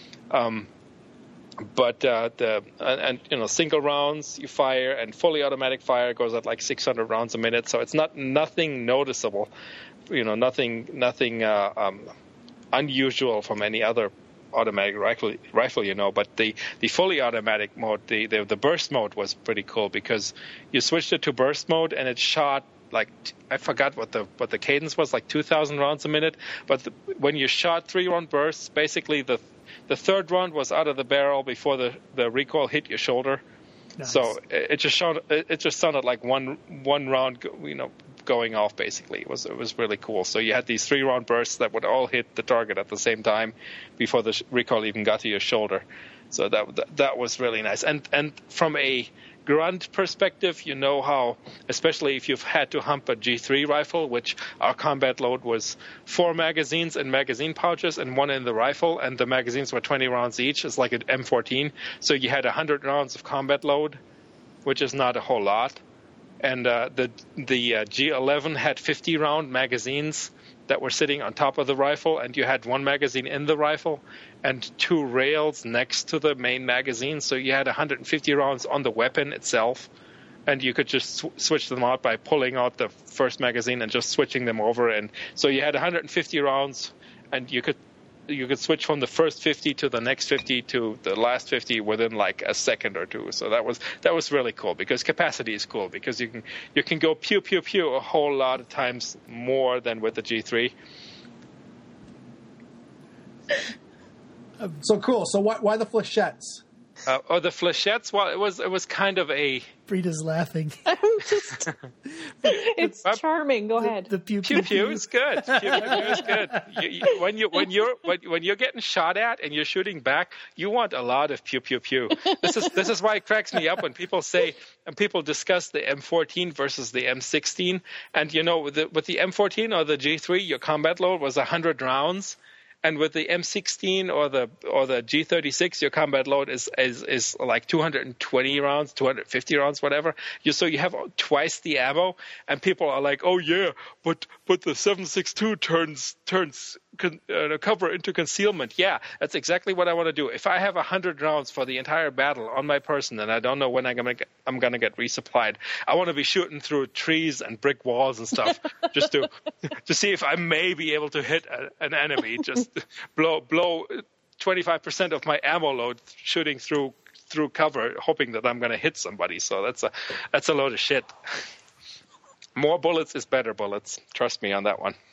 But single rounds you fire, and fully automatic fire goes at like 600 rounds a minute. So it's nothing noticeable, nothing unusual from any other automatic rifle. But the fully automatic mode, the burst mode was pretty cool because you switched it to burst mode and it shot like, I forgot what the cadence was, like 2,000 rounds a minute. But when you shot 3-round bursts, basically the third round was out of the barrel before the recoil hit your shoulder. Nice. So it just sounded like one round, going off. Basically, it was really cool. So you had these 3-round bursts that would all hit the target at the same time before the recoil even got to your shoulder. So that was really nice. And from a grunt perspective, how, especially if you've had to hump a G3 rifle, which our combat load was 4 magazines and magazine pouches and 1 in the rifle, and the magazines were 20 rounds each. It's like an M14. So you had 100 rounds of combat load, which is not a whole lot. And the G11 had 50-round magazines that were sitting on top of the rifle, and you had 1 magazine in the rifle and 2 rails next to the main magazine. So you had 150 rounds on the weapon itself, and you could just switch them out by pulling out the first magazine and just switching them over. And so you had 150 rounds, and you could switch from the first 50 to the next 50 to the last 50 within like a second or two. So that was really cool because capacity is cool because you can go pew pew pew a whole lot of times more than with the G3. So cool. So why the flechettes? The flechettes. Well, it was kind of a. Frida's laughing. It's charming. Go ahead. The pew pew pew is good. Pew pew is good. When you're getting shot at and you're shooting back, you want a lot of pew pew pew. This is why it cracks me up when people say and people discuss the M14 versus the M16. And with the M14 or the G3, your combat load was 100 rounds. And with the M16 or the G36, your combat load is like 220 rounds, 250 rounds, whatever. So you have twice the ammo, and people are like, "Oh yeah, but the 7.62 turns cover into concealment." Yeah, that's exactly what I want to do. If I have 100 rounds for the entire battle on my person, and I don't know when I'm gonna get resupplied, I want to be shooting through trees and brick walls and stuff just to see if I may be able to hit an enemy. Just blow 25% of my ammo load shooting through cover, hoping that I'm going to hit somebody. So that's a load of shit. More bullets is better bullets. Trust me on that one.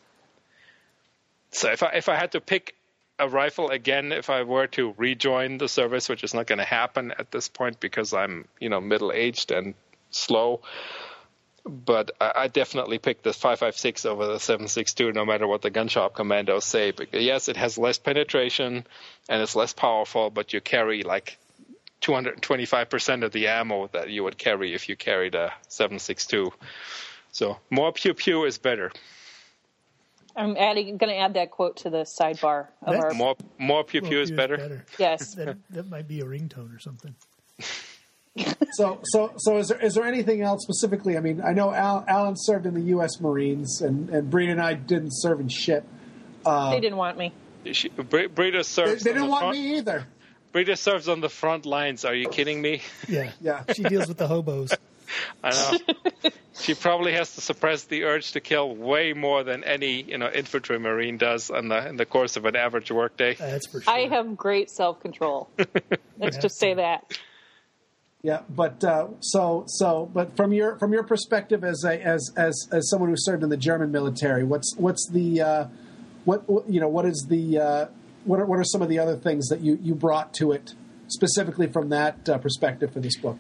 So if I had to pick a rifle again, if I were to rejoin the service, which is not going to happen at this point because I'm middle-aged and slow, But I definitely picked the 5.56 over the 7.62, no matter what the gun shop commandos say. Because yes, it has less penetration and it's less powerful, but you carry like 225% of the ammo that you would carry if you carried a 7.62. So more pew pew is better. I'm going to add that quote to the sidebar of our. More pew pew is better. Yes, that might be a ringtone or something. So is there anything else specifically? I mean, I know Alan served in the U.S. Marines, and Brita and I didn't serve in shit. They didn't want me. Brita serves. They didn't want me either. Brita serves on the front lines. Are you kidding me? Yeah. She deals with the hobos. I know. She probably has to suppress the urge to kill way more than any infantry marine does in the course of an average workday. That's for sure. I have great self-control. Let's just say that. Yeah, but but from your perspective as someone who served in the German military, what are some of the other things that you brought to it specifically from that perspective for this book?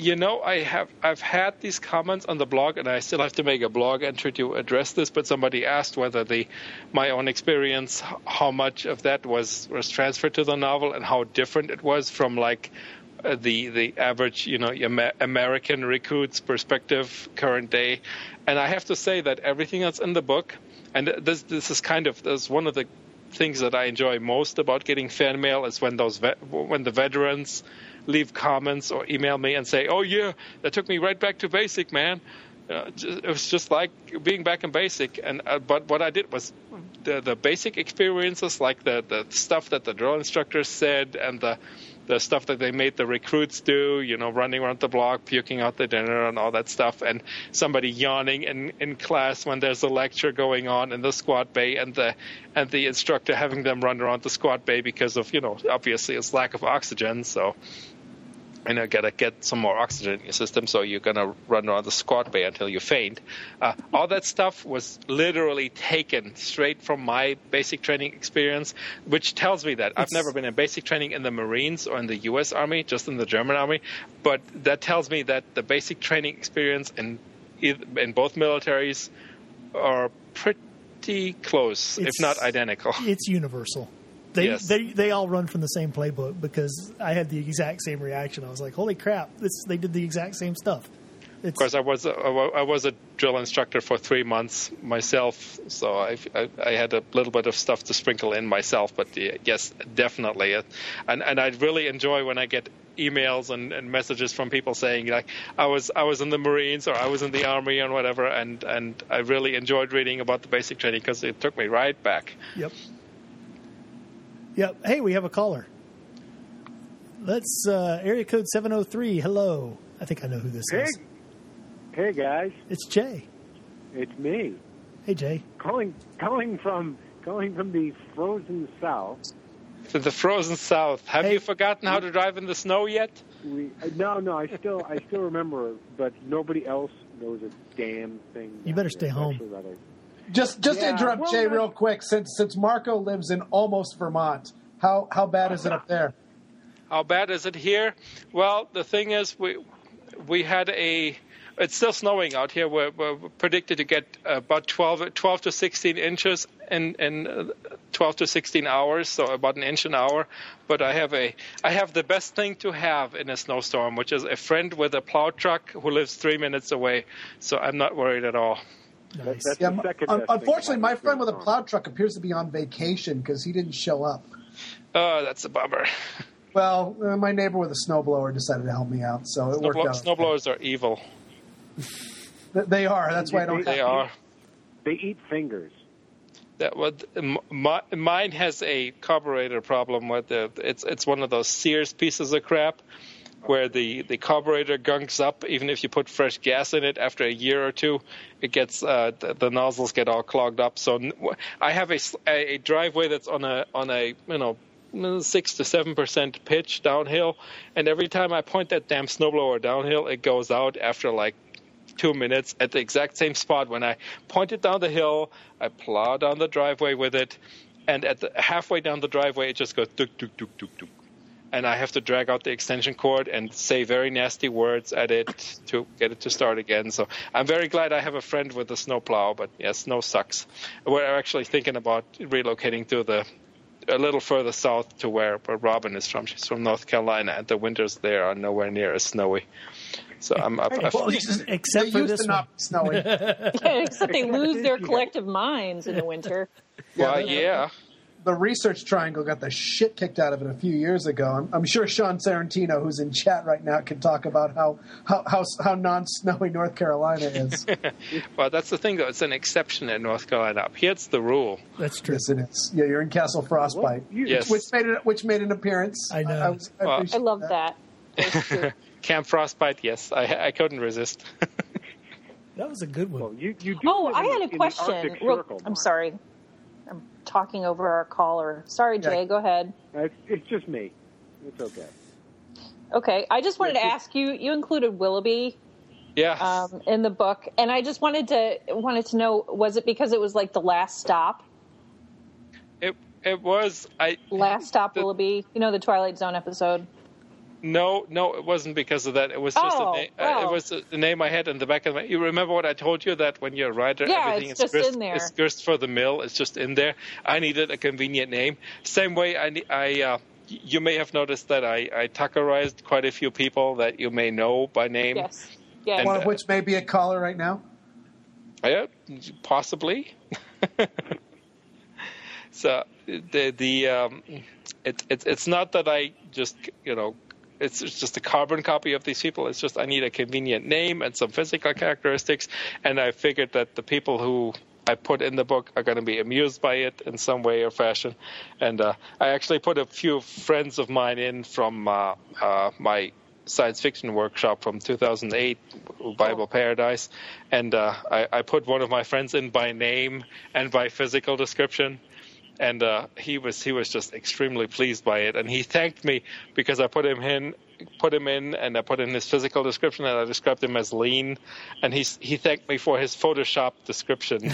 I've had these comments on the blog, and I still have to make a blog entry to address this. But somebody asked whether my own experience, how much of that was transferred to the novel, and how different it was from like the average, American recruit's perspective, current day. And I have to say that everything that's in the book, and this is one of the things that I enjoy most about getting fan mail, is when the veterans leave comments or email me and say, "Oh yeah, that took me right back to basic, man." It was just like being back in basic. And but what I did was the basic experiences, like the stuff that the drill instructors said, and the stuff that they made the recruits do, running around the block, puking out the dinner and all that stuff, and somebody yawning in class when there's a lecture going on in the squad bay, and the instructor having them run around the squad bay because of, obviously it's lack of oxygen. So, gotta get some more oxygen in your system, so you're gonna run around the squad bay until you faint. All that stuff was literally taken straight from my basic training experience, which tells me that I've never been in basic training in the Marines or in the U.S. Army, just in the German Army. But that tells me that the basic training experience in both militaries are pretty close, if not identical. It's universal. They all run from the same playbook, because I had the exact same reaction. I was like, "Holy crap! They did the exact same stuff." Of course, I was a drill instructor for 3 months myself, so I had a little bit of stuff to sprinkle in myself. But yes, definitely, and I really enjoy when I get emails and messages from people saying like, I was in the Marines or I was in the Army and whatever, and I really enjoyed reading about the basic training because it took me right back. Yep. Hey, we have a caller. Let's area code 703. Hello. I think I know who this is. Hey, guys. It's Jay. It's me. Hey, Jay. Calling from the frozen south. To the frozen south. Have you forgotten how to drive in the snow yet? No. I still remember, but nobody else knows a damn thing. You better stay home. Just to interrupt Jay real quick, since Marco lives in almost Vermont, how bad is it up there? How bad is it here? Well, the thing is, we had it's still snowing out here. We're predicted to get about 12 to 16 inches in 12 to 16 hours, so about an inch an hour. But I have the best thing to have in a snowstorm, which is a friend with a plow truck who lives 3 minutes away. So I'm not worried at all. Nice. Unfortunately, my friend with a plow truck appears to be on vacation because he didn't show up. Oh, that's a bummer. Well, my neighbor with a snowblower decided to help me out, so it worked out. Snowblowers are evil. They are. That's why I don't. They are. They eat fingers. Mine has a carburetor problem with it's one of those Sears pieces of crap where the carburetor gunks up even if you put fresh gas in it. After a year or two, it gets the nozzles get all clogged up. So I have a driveway that's on a 6 to 7% pitch downhill, and every time I point that damn snowblower downhill, it goes out after like 2 minutes at the exact same spot. When I point it down the hill, I plow down the driveway with it, and at halfway down the driveway, it just goes duk duk duk duk duk. and I have to drag out the extension cord and say very nasty words at it to get it to start again. So I'm very glad I have a friend with a snowplow, but yeah, snow sucks. We're actually thinking about relocating to a little further south to where Robin is from. She's from North Carolina, and the winters there are nowhere near as snowy. So except for this one. Snowy. Except they lose their collective minds in the winter. Well, yeah. The Research Triangle got the shit kicked out of it a few years ago. I'm sure Sean Sarantino, who's in chat right now, can talk about how non-snowy North Carolina is. Well, that's the thing, though. It's an exception in North Carolina. Up here, it's the rule. That's true. Yes, it is. Yeah, you're in Castle Frostbite. Yes. Which made an appearance. I know. I love that. Camp Frostbite, yes. I couldn't resist. That was a good one. Well, you do I had a question. I'm sorry. I'm talking over our caller. Sorry, Jay. Go ahead. It's just me. It's okay. Okay. I just wanted to ask you. You included Willoughby, in the book, and I just wanted to know: was it because it was like the last stop? It was. Last stop, Willoughby. You know the Twilight Zone episode. No, it wasn't because of that. It was just it was the name I had in the back of my. You remember what I told you, that when you're a writer, everything it's just in there. It's grist for the mill. It's just in there. I needed a convenient name. Same way, you may have noticed that I tuckerized quite a few people that you may know by name. Yes. And, one of which may be a caller right now. Yeah, possibly. So it's not that I just It's just a carbon copy of these people. It's just I need a convenient name and some physical characteristics, and I figured that the people who I put in the book are going to be amused by it in some way or fashion. And I actually put a few friends of mine in from my science fiction workshop from 2008, Bible Paradise, and I put one of my friends in by name and by physical description. And he was just extremely pleased by it, and he thanked me because I put him in, and I put in his physical description, and I described him as lean, and he thanked me for his Photoshop description.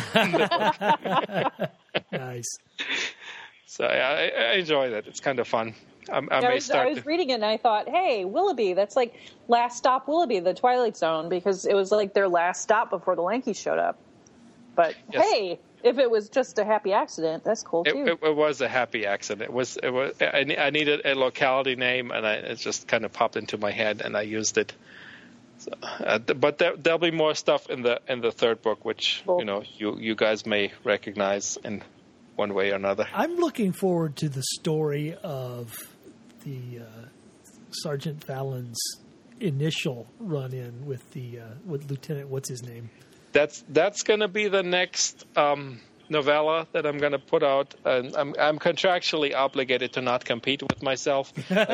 Nice. So I enjoy that. It's kind of fun. I was reading it, and I thought, hey, Willoughby, that's like Last Stop Willoughby, the Twilight Zone, because it was like their last stop before the Lankeys showed up. But hey. If it was just a happy accident, that's cool too. It was a happy accident. It was. I needed a locality name, and it just kind of popped into my head, and I used it. So, but there'll be more stuff in the third book, which cool. You guys may recognize in one way or another. I'm looking forward to the story of the Sergeant Fallon's initial run-in with with Lieutenant what's his name. That's going to be the next novella that I'm going to put out. I'm contractually obligated to not compete with myself.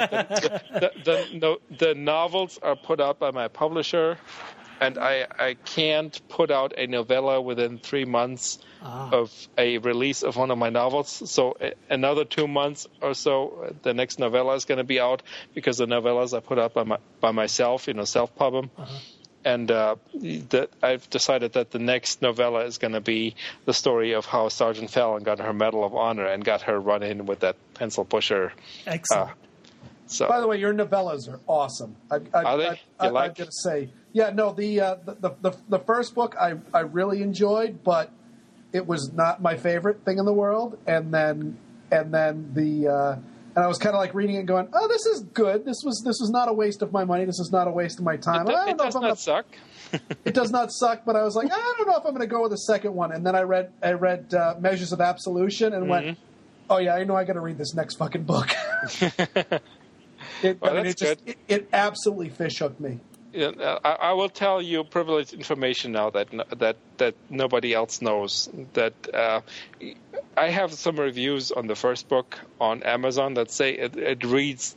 The novels are put out by my publisher, and I can't put out a novella within 3 months of a release of one of my novels. So another 2 months or so, the next novella is going to be out, because the novellas I put out by myself, self-pub them. Uh-huh. And I've decided that the next novella is going to be the story of how Sergeant Fallon got her Medal of Honor and got her run-in with that pencil pusher. Excellent. By the way, your novellas are awesome. Are they? I'm going to say, the first book I really enjoyed, but it was not my favorite thing in the world. And then I was kind of like reading it and going, oh, this is good. This was not a waste of my money. This is not a waste of my time. It does not suck. It does not suck, but I was like, I don't know if I'm going to go with the second one. And then I read Measures of Absolution and went, oh yeah, I know I got to read this next fucking book. It absolutely fish hooked me. Yeah, I will tell you privileged information now that nobody else knows. That I have some reviews on the first book on Amazon that say it reads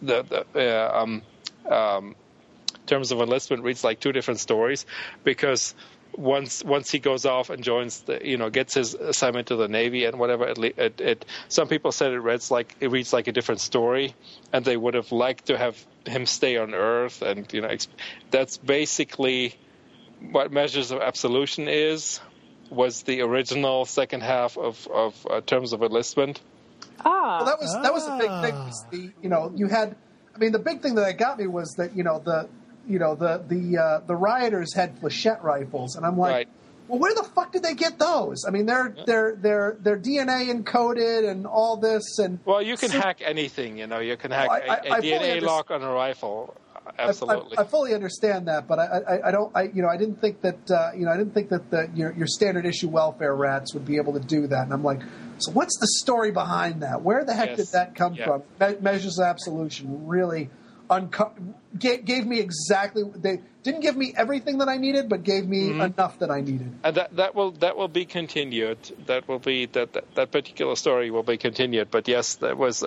Terms of Enlistment reads like two different stories, because once he goes off and joins gets his assignment to the Navy and whatever, it some people said it reads like a different story, and they would have liked to have him stay on Earth, and that's basically what Measures of Absolution was the original second half of Terms of Enlistment. Well, that was the big thing. You had I mean, the big thing that got me was that the rioters had flechette rifles, and I'm like, Right. well, where the fuck did they get those? I mean, they're DNA encoded and all this, and Well, you can hack anything. You can hack I a DNA lock on a rifle. Absolutely. I fully understand that, but I didn't think that your standard issue welfare rats would be able to do that, and I'm like, so what's the story behind that? Where the heck did that come from? Measures of Absolution really gave me exactly. They didn't give me everything that I needed, but gave me enough that I needed. And that will be continued. That will be that particular story will be continued. But yes, that was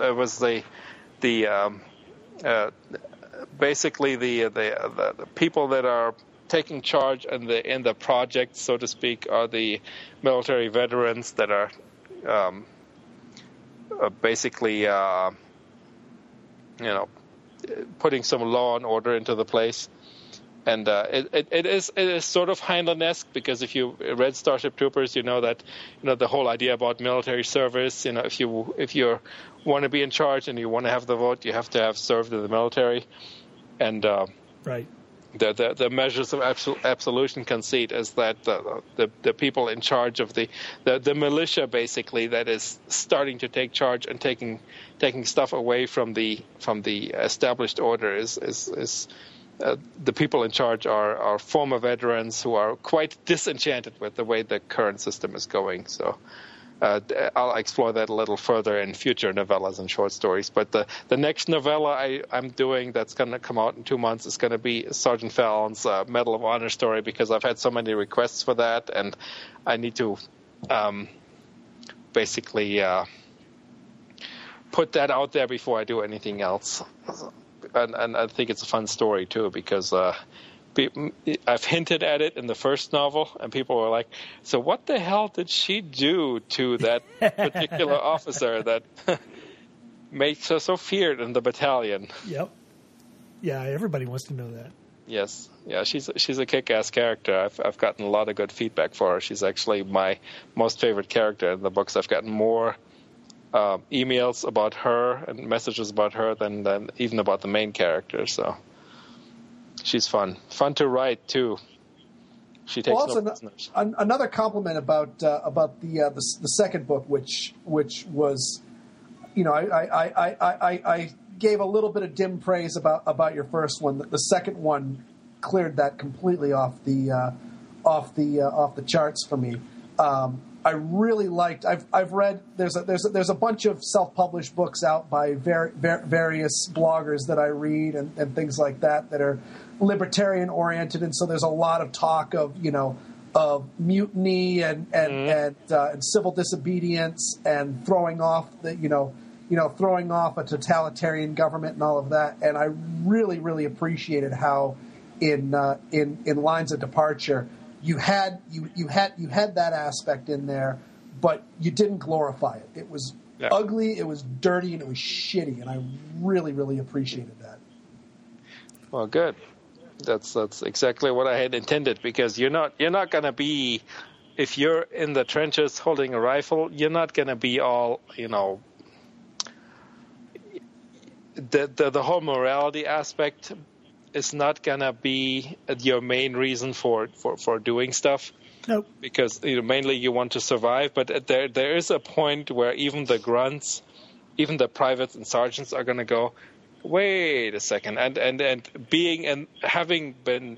basically the people that are taking charge in the project, so to speak, are the military veterans that are basically putting some law and order into the place. And it is sort of Heinlein-esque, because if you read Starship Troopers, you know that the whole idea about military service. If you want to be in charge and you want to have the vote, you have to have served in the military. And right. The measures of absolution conceit is that the people in charge of the militia, basically, that is starting to take charge and taking stuff away from the established order is the people in charge are former veterans who are quite disenchanted with the way the current system is going. So I'll explore that a little further in future novellas and short stories. But the next novella I'm doing that's going to come out in 2 months is going to be Sergeant Fallon's Medal of Honor story, because I've had so many requests for that, and I need to basically put that out there before I do anything else. And I think it's a fun story, too, because I've hinted at it in the first novel, and people were like, so what the hell did she do to that particular officer that makes her so feared in the battalion? Yep. Yeah, everybody wants to know that. Yes. Yeah, she's a kick-ass character. I've gotten a lot of good feedback for her. She's actually my most favorite character in the books. I've gotten more emails about her and messages about her than even about the main character. So she's fun to write too. She takes no prisoners. Another compliment about the second book, which was, I gave a little bit of dim praise about your first one. The second one cleared that completely off the charts for me. I really liked. I've read. There's a bunch of self-published books out by various bloggers that I read and things like that are libertarian oriented, and so there's a lot of talk of mutiny and civil disobedience and throwing off throwing off a totalitarian government and all of that. And I really appreciated how in Lines of Departure you had that aspect in there, but you didn't glorify it. It was ugly, it was dirty, and it was shitty, and I really appreciated that. Well, good. That's exactly what I had intended, because you're not going to be, if you're in the trenches holding a rifle, you're not going to be all, the whole morality aspect is not going to be your main reason for doing stuff. Nope. Because mainly you want to survive, but there is a point where even the grunts, even the privates and sergeants are going to go, wait a second, and being and having been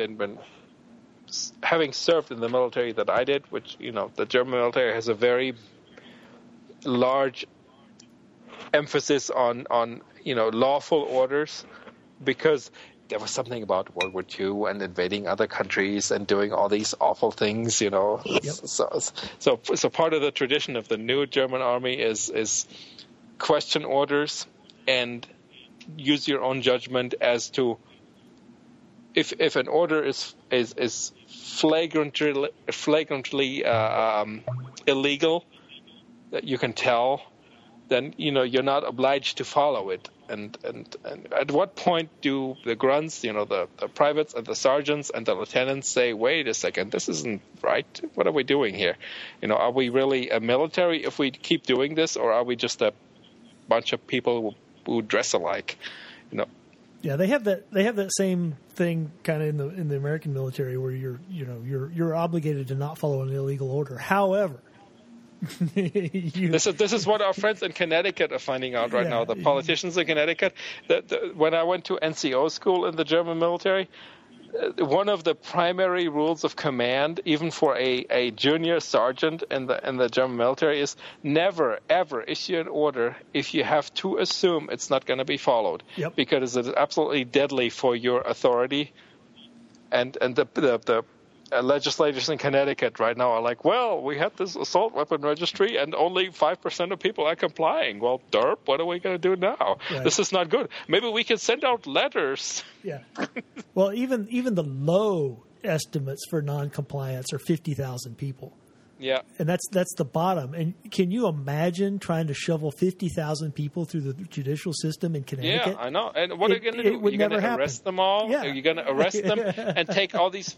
having served in the military that I did, which the German military has a very large emphasis on lawful orders, because there was something about World War II and invading other countries and doing all these awful things, Yep. So part of the tradition of the new German army is question orders and use your own judgment as to if an order is flagrantly illegal, that you can tell, then you're not obliged to follow it. And at what point do the grunts, the privates and the sergeants and the lieutenants say, wait a second, this isn't right. What are we doing here? Are we really a military if we keep doing this, or are we just a bunch of people who dress alike? Yeah, they have that same thing kind of in the American military where you're obligated to not follow an illegal order. However, this is what our friends in Connecticut are finding out right now. The politicians in Connecticut. When I went to NCO school in the German military, one of the primary rules of command, even for a junior sergeant in the German military, is never ever issue an order if you have to assume it's not going to be followed, because it's absolutely deadly for your authority. And the legislators in Connecticut right now are like, well, we had this assault weapon registry and only 5% of people are complying. Well, derp, what are we going to do now? Right. This is not good. Maybe we can send out letters. Yeah. Well, even the low estimates for noncompliance are 50,000 people. Yeah. And that's the bottom. And can you imagine trying to shovel 50,000 people through the judicial system in Connecticut? Yeah, I know. And what are you going to do? You're going to arrest them all? Yeah. Are you going to arrest them and take all these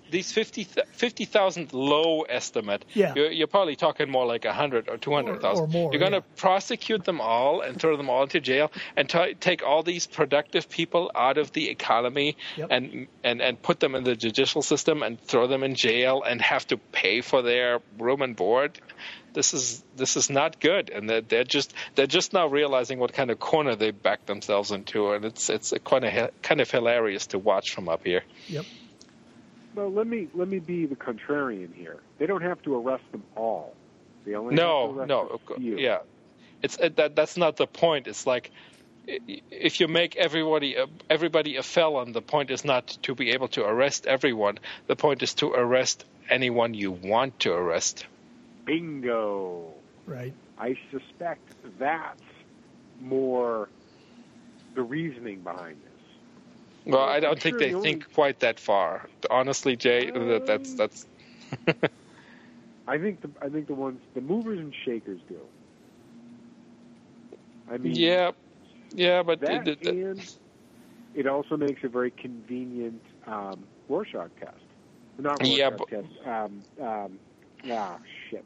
50,000 low estimate? Yeah. You're probably talking more like 100 or 200,000. Or more. You're going to prosecute them all and throw them all into jail and take all these productive people out of the economy and put them in the judicial system and throw them in jail and have to pay for their room and board. This is not good, and they're just now realizing what kind of corner they backed themselves into, and it's kind of hilarious to watch from up here. Yep. Well, let me be the contrarian here. They don't have to arrest them all. They only have to arrest a few. Yeah, that's not the point. It's like, if you make everybody a felon, the point is not to be able to arrest everyone. The point is to arrest anyone you want to arrest. Bingo. Right. I suspect that's more the reasoning behind this. Well, I don't think they think quite that far. Honestly, Jay, that's. I think the movers and shakers do. I mean. Yeah, but and it also makes a very convenient Rorschach test. Not Rorschach test. Shit.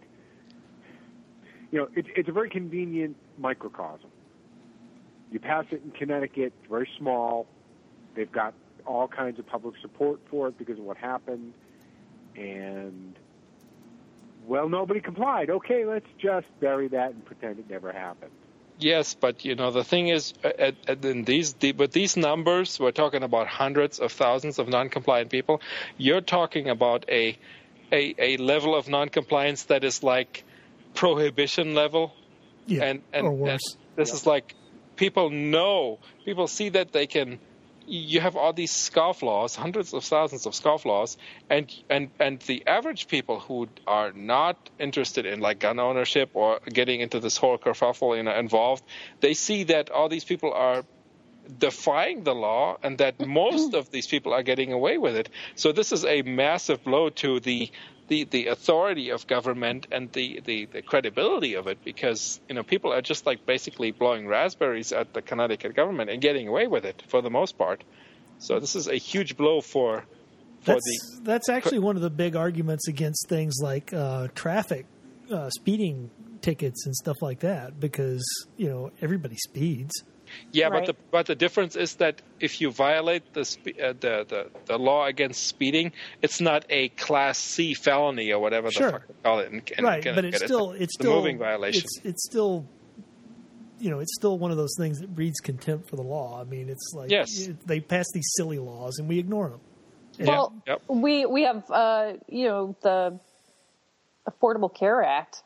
It's a very convenient microcosm. You pass it in Connecticut, it's very small. They've got all kinds of public support for it because of what happened. And, well, nobody complied. Okay, let's just bury that and pretend it never happened. Yes, but the thing is, with these numbers, we're talking about hundreds of thousands of non-compliant people. You're talking about a level of non-compliance that is like prohibition level, and or worse. And this is like people see that they can. You have all these scofflaws, hundreds of thousands of scofflaws, and the average people who are not interested in like gun ownership or getting into this whole kerfuffle involved, they see that all these people are defying the law and that most of these people are getting away with it. So this is a massive blow to the authority of government and the credibility of it, because people are just like basically blowing raspberries at the Connecticut government and getting away with it for the most part. So this is a huge blow for that's actually one of the big arguments against things like traffic speeding tickets and stuff like that, because everybody speeds. Yeah, right. but the difference is that if you violate the law against speeding, it's not a Class C felony or whatever the fuck they call it. Right, but it's still moving violation. It's still it's still one of those things that breeds contempt for the law. I mean, it's like they pass these silly laws and we ignore them. Well, we have the Affordable Care Act.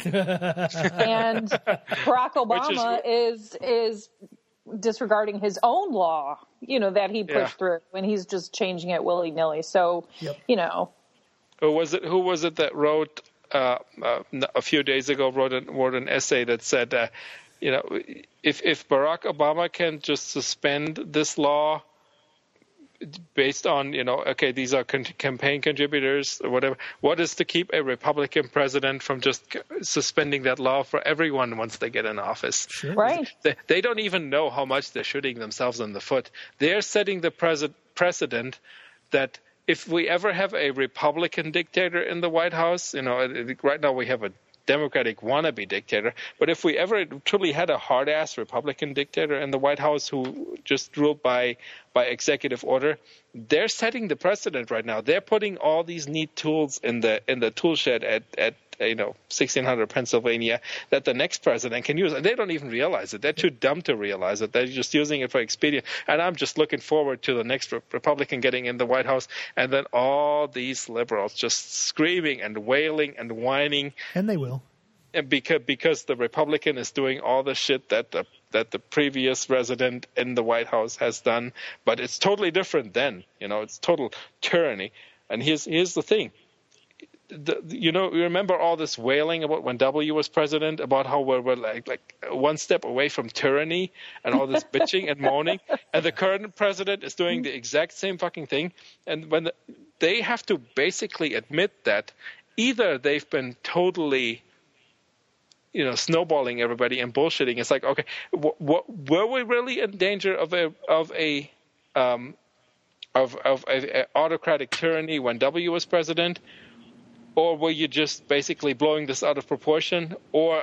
And Barack Obama is disregarding his own law, that he pushed through, and he's just changing it willy-nilly. So, Who was it that wrote a few days ago wrote an essay that said, if Barack Obama can just suspend this law based on, these are campaign contributors or whatever, what is to keep a Republican president from just suspending that law for everyone once they get in office? Sure. Right. They don't even know how much they're shooting themselves in the foot. They're setting the precedent that if we ever have a Republican dictator in the White House, right now we have a Democratic wannabe dictator. But if we ever truly had a hard-ass Republican dictator in the White House who just ruled by executive order, they're setting the precedent right now. They're putting all these neat tools in the tool shed at 1600 Pennsylvania that the next president can use, and they don't even realize it. They're too dumb to realize it. They're just using it for expedient. And I'm just looking forward to the next Republican getting in the White House, and then all these liberals just screaming and wailing and whining. And they will. And because the Republican is doing all the shit that the previous resident in the White House has done, but it's totally different then. It's total tyranny. And here's the thing. You remember all this wailing about when W was president about how we're like one step away from tyranny and all this bitching and moaning, and the current president is doing the exact same fucking thing. And when they have to basically admit that either they've been totally snowballing everybody and bullshitting. It's like, okay, were we really in danger of a autocratic tyranny when W was president? Or were you just basically blowing this out of proportion? Or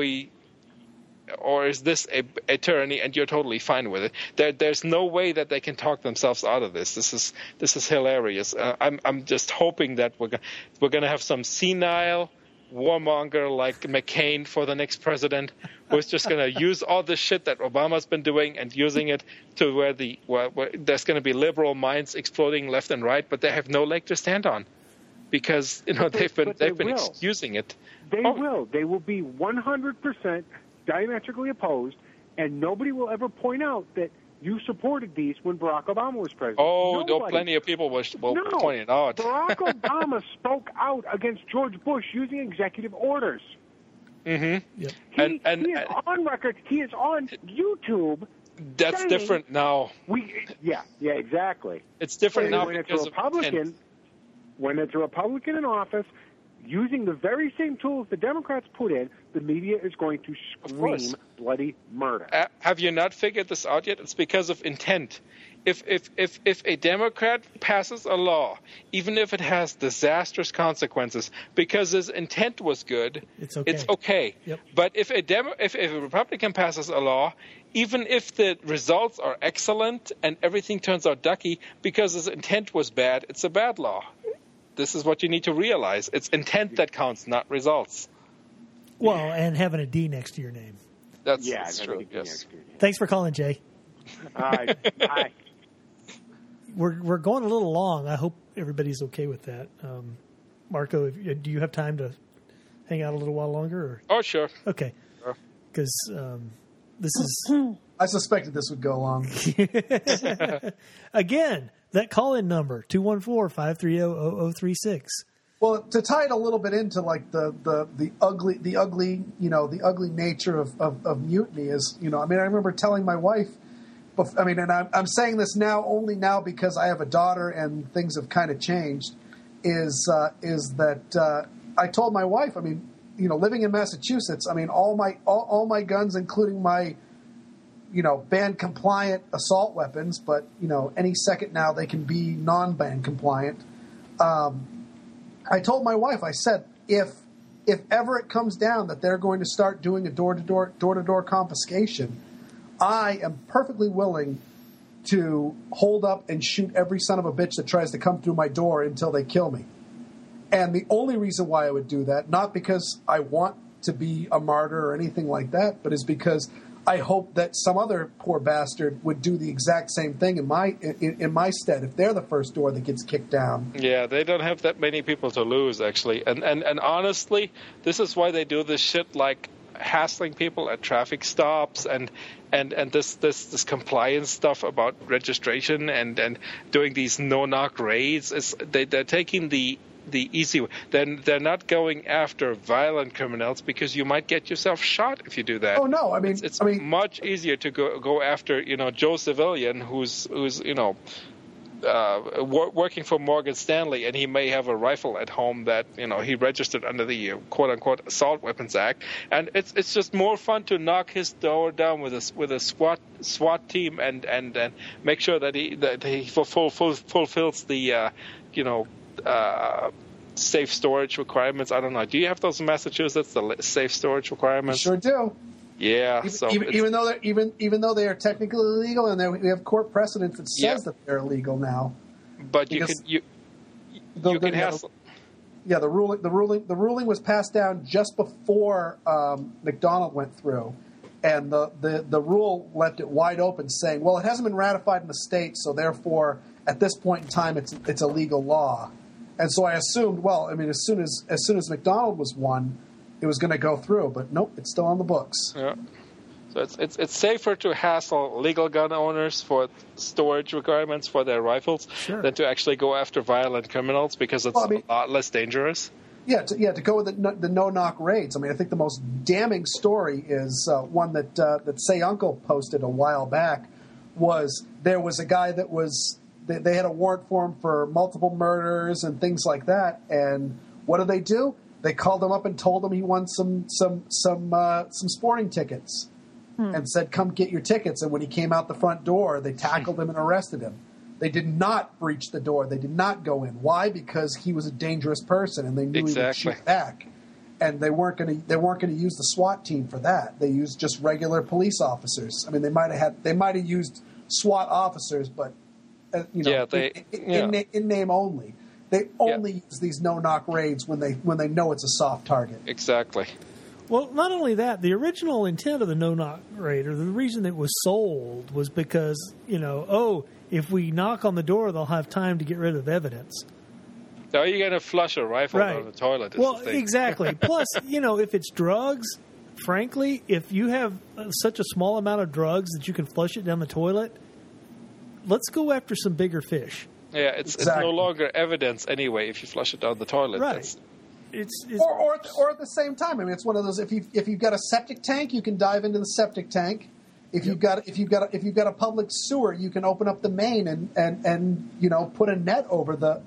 is this a tyranny and you're totally fine with it? There's no way that they can talk themselves out of this. This is hilarious. I'm just hoping that we're going to have some senile warmonger like McCain for the next president, who's just going to use all this shit that Obama's been doing and using it to where there's going to be liberal minds exploding left and right, but they have no leg to stand on. Because they've been excusing it. They will. They will be 100% diametrically opposed, and nobody will ever point out that you supported these when Barack Obama was president. Oh, plenty of people will point it out. Barack Obama spoke out against George Bush using executive orders. Mm-hmm. Yep. He is on record. He is on YouTube. That's different now. Yeah, exactly. It's different now when it's a Republican. When it's a Republican in office, using the very same tools the Democrats put in, the media is going to scream bloody murder. Have you not figured this out yet? It's because of intent. If a Democrat passes a law, even if it has disastrous consequences, because his intent was good, it's okay. Yep. But if a Republican passes a law, even if the results are excellent and everything turns out ducky, because his intent was bad, it's a bad law. This is what you need to realize. It's intent that counts, not results. Well, and having a D next to your name. That's true. Yes. Thanks for calling, Jay. All right. Bye. We're going a little long. I hope everybody's okay with that. Marco, do you have time to hang out a little while longer? Or? Oh, sure. Okay. Because this is... I suspected this would go long. Again, that call-in number, 214-530-0036. Well, to tie it a little bit into like the ugly nature of mutiny is, I remember telling my wife, and I'm saying this only now because I have a daughter and things have kind of changed, is that I told my wife, living in Massachusetts, all my guns, including my ban compliant assault weapons, but any second now they can be non-ban compliant. I told my wife, I said, if ever it comes down that they're going to start doing a door-to-door confiscation, I am perfectly willing to hold up and shoot every son of a bitch that tries to come through my door until they kill me. And the only reason why I would do that, not because I want to be a martyr or anything like that, but is because I hope that some other poor bastard would do the exact same thing in my stead if they're the first door that gets kicked down. Yeah, they don't have that many people to lose, actually. And honestly, this is why they do this shit like hassling people at traffic stops and this compliance stuff about registration and doing these no-knock raids. They're taking the easy way. Then they're not going after violent criminals because you might get yourself shot if you do that. Oh no, it's much easier to go after Joe Civilian who's working for Morgan Stanley, and he may have a rifle at home that he registered under the quote unquote Assault Weapons Act, and it's just more fun to knock his door down with a SWAT team and make sure that he fulfills the safe storage requirements. I don't know. Do you have those in Massachusetts? The safe storage requirements? Sure do. Yeah. Even though they are technically illegal, and we have court precedent that says that they're illegal now. But you can hassle. Yeah, the ruling was passed down just before McDonald went through, and the rule left it wide open, saying, well, it hasn't been ratified in the state, so therefore, at this point in time, it's a legal law. And so I assumed, well, I mean, as soon as McDonald was won, it was going to go through, but nope, it's still on the books. Yeah. So it's safer to hassle legal gun owners for storage requirements for their rifles than to actually go after violent criminals, because it's a lot less dangerous. Yeah, to go with the no-knock raids. I mean, I think the most damning story is one that Say Uncle posted a while back. There was a guy that was they had a warrant for him for multiple murders and things like that. And what did they do? They called him up and told him he won some sporting tickets. And said, come get your tickets. And when he came out the front door, they tackled him and arrested him. They did not breach the door. They did not go in. Why? Because he was a dangerous person, and they knew he would shoot back. And they weren't going to use the SWAT team for that. They used just regular police officers. I mean, they might have used SWAT officers, but in name only. They only use these no-knock raids when they know it's a soft target. Exactly. Well, not only that, the original intent of the no-knock raid, or the reason it was sold, was because, if we knock on the door, they'll have time to get rid of evidence. Now you're going to flush a rifle down the toilet. Well, exactly. Plus, if it's drugs, frankly, if you have such a small amount of drugs that you can flush it down the toilet, let's go after some bigger fish. Yeah, it's no longer evidence anyway if you flush it down the toilet. Right. Or at the same time, I mean, it's one of those. If you've got a septic tank, you can dive into the septic tank. If you've got a public sewer, you can open up the main and put a net over the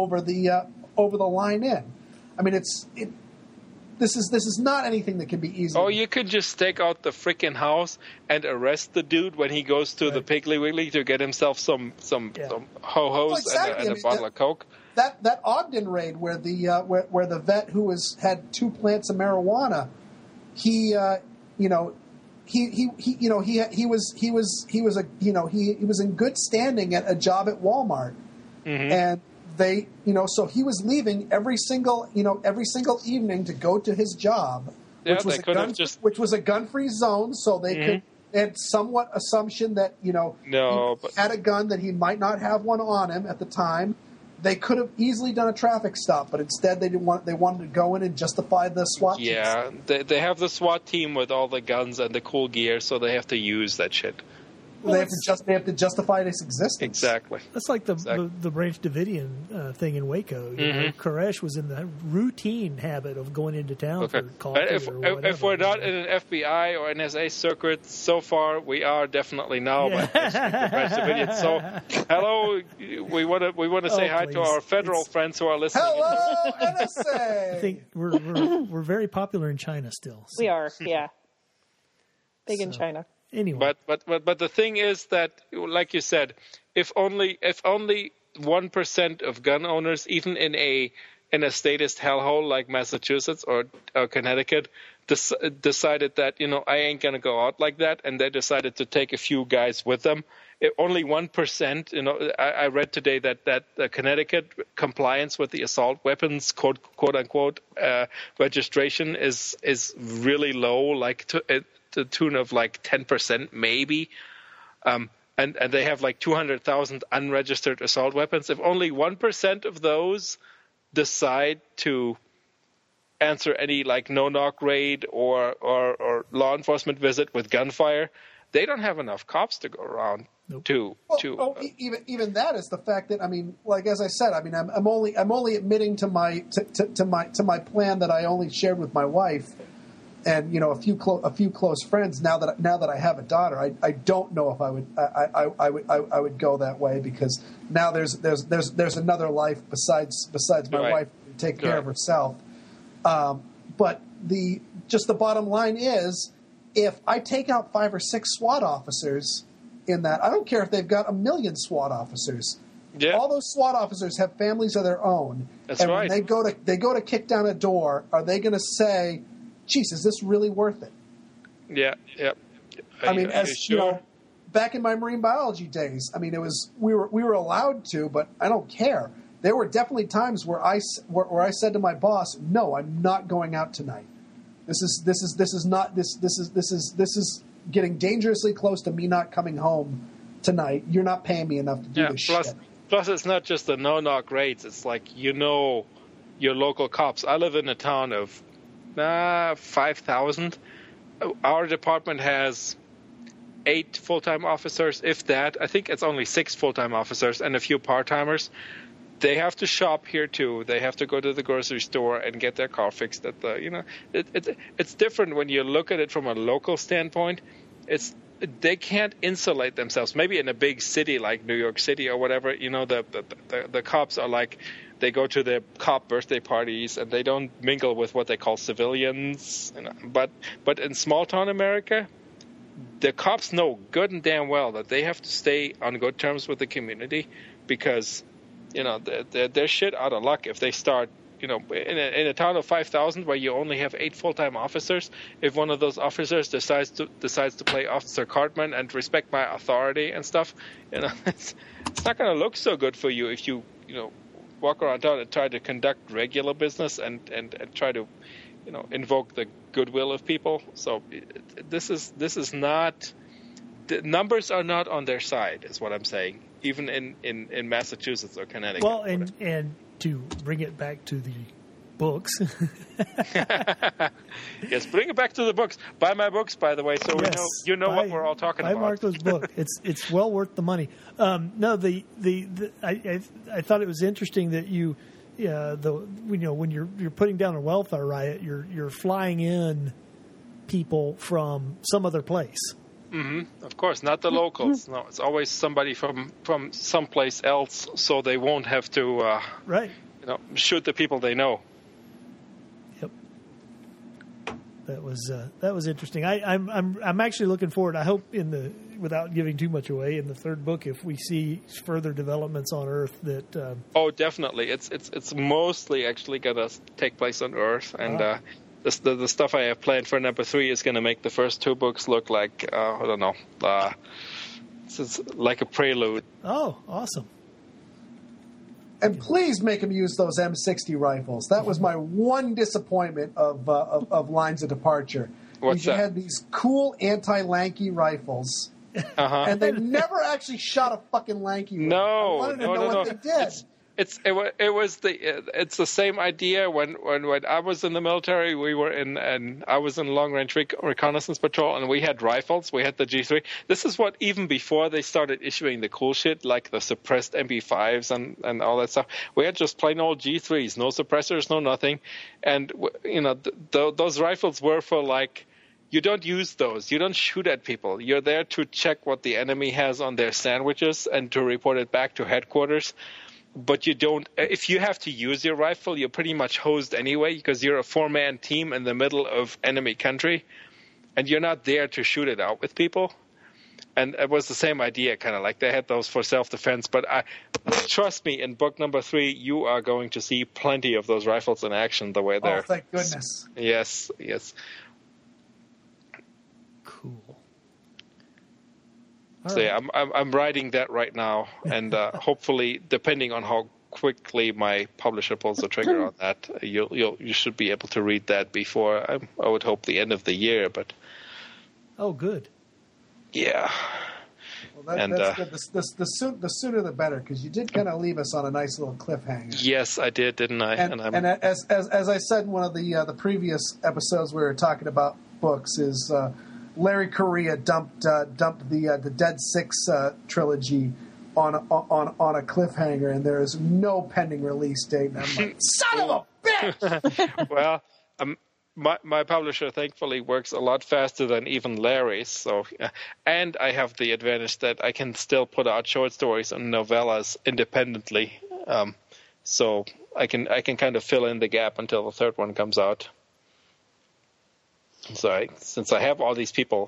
line in. I mean, this is not anything that can be easy. Oh, you could just stake out the frickin' house and arrest the dude when he goes to the Piggly Wiggly to get himself some ho-hos and a bottle of Coke. That Ogden raid where the vet who had 2 plants of marijuana, he was in good standing at a job at Walmart, and they so he was leaving every single evening to go to his job, which was a gun-free zone, so they could. And somewhat assumption that he had a gun, that he might not have one on him at the time. They could have easily done a traffic stop, but instead they wanted to go in and justify the SWAT team. Yeah, they have the SWAT team with all the guns and the cool gear, so they have to use that shit. Well, they have to justify its existence. Exactly. That's like the Branch Davidian thing in Waco. Koresh was in the routine habit of going into town for coffee or whatever. If we're not in an FBI or NSA circuit so far, we are definitely now by Branch Davidian. So, hello, we want to say hi to our federal friends who are listening. Hello, NSA. I think we're very popular in China still. So. We are, yeah. Big in China. Anyway. But the thing is that, like you said, if only 1% of gun owners, even in a statist hellhole like Massachusetts or Connecticut, decided that I ain't gonna go out like that, and they decided to take a few guys with them. Only 1%. I read today that Connecticut compliance with the assault weapons quote unquote registration is really low, like to the tune of like 10% maybe, and they have like 200,000 unregistered assault weapons. If only 1% of those decide to answer any like no-knock raid or law enforcement visit with gunfire, they don't have enough cops to go around. Nope. Even that is the fact that, I mean, like as I said, I mean, I'm only admitting to my plan that I only shared with my wife and a few close friends. Now that I have a daughter, I don't know if I would go that way, because now there's another life besides my wife to take care of herself. But the bottom line is, if I take out 5 or 6 SWAT officers in that, I don't care if they've got 1 million SWAT officers. Yeah. All those SWAT officers have families of their own. That's and right. when they go to kick down a door, are they going to say, "Geez, is this really worth it?" Yeah. I mean, Are as sure? you know, back in my marine biology days, I mean, it was we were allowed to, but I don't care. There were definitely times where I said to my boss, "No, I'm not going out tonight. This is getting dangerously close to me not coming home tonight. You're not paying me enough to do this shit." Plus, it's not just the no-knock raids. It's like, your local cops. I live in a town of 5,000. Our department has 8 full-time officers, if that. I think it's only 6 full-time officers and a few part-timers. They have to shop here too. They have to go to the grocery store and get their car fixed at the. It's different when you look at it from a local standpoint. They can't insulate themselves. Maybe in a big city like New York City or whatever, the cops are like, they go to their cop birthday parties and they don't mingle with what they call civilians. But in small town America, the cops know good and damn well that they have to stay on good terms with the community, because they're shit out of luck if they start. In a town of 5,000 where you only have 8 full-time officers, if one of those officers decides to play Officer Cartman and respect my authority and stuff, it's not going to look so good for you if you walk around town and try to conduct regular business and try to invoke the goodwill of people. So this is not, the numbers are not on their side, is what I'm saying, even in Massachusetts or Connecticut. Well, and to bring it back to the books. Yes, bring it back to the books. Buy my books, by the way, so yes, we know what we're all talking about. Buy Marco's book. It's well worth the money. No, I thought it was interesting that when you're putting down a welfare riot, you're flying in people from some other place. Mm-hmm. Of course, not the locals. No, it's always somebody from someplace else, so they won't have to shoot the people they know. Yep, that was interesting. I'm actually looking forward. I hope without giving too much away, in the third book, if we see further developments on Earth that. Oh, definitely. It's mostly actually going to take place on Earth, and. The stuff I have planned for number 3 is going to make the first 2 books look like, I don't know, it's like a prelude. Oh, awesome. And please make him use those M60 rifles. That was my one disappointment of Lines of Departure. What's that? You had these cool anti-lanky rifles, and they never actually shot a fucking lanky rifle. No, I wanted to know what they did. It's the same idea when I was in the military. I was in long range reconnaissance patrol, and we had rifles. We had the G3. This is what, even before they started issuing the cool shit like the suppressed MP5s and all that stuff, we had just plain old G3s, no suppressors, no nothing, and those rifles were for like. You don't use those. You don't shoot at people. You're there to check what the enemy has on their sandwiches and to report it back to headquarters. But you don't. If you have to use your rifle, you're pretty much hosed anyway, because you're a 4-man team in the middle of enemy country, and you're not there to shoot it out with people. And it was the same idea, kind of like they had those for self-defense. But trust me, in book number 3, you are going to see plenty of those rifles in action the way they're. Oh, thank goodness. Yes. Cool. So yeah, I'm writing that right now, and hopefully, depending on how quickly my publisher pulls the trigger on that, you should be able to read that before I would hope the end of the year. But good. Yeah. Well, that's good. The sooner the better, because you did kind of leave us on a nice little cliffhanger. Yes, I did, didn't I? And as I said in one of the previous episodes we were talking about books, is Larry Correia dumped the Dead Six trilogy on a cliffhanger, and there is no pending release date. And I'm like, son of a bitch! Well, my publisher thankfully works a lot faster than even Larry's. So, and I have the advantage that I can still put out short stories and novellas independently. So I can kind of fill in the gap until the third one comes out. So since I have all these people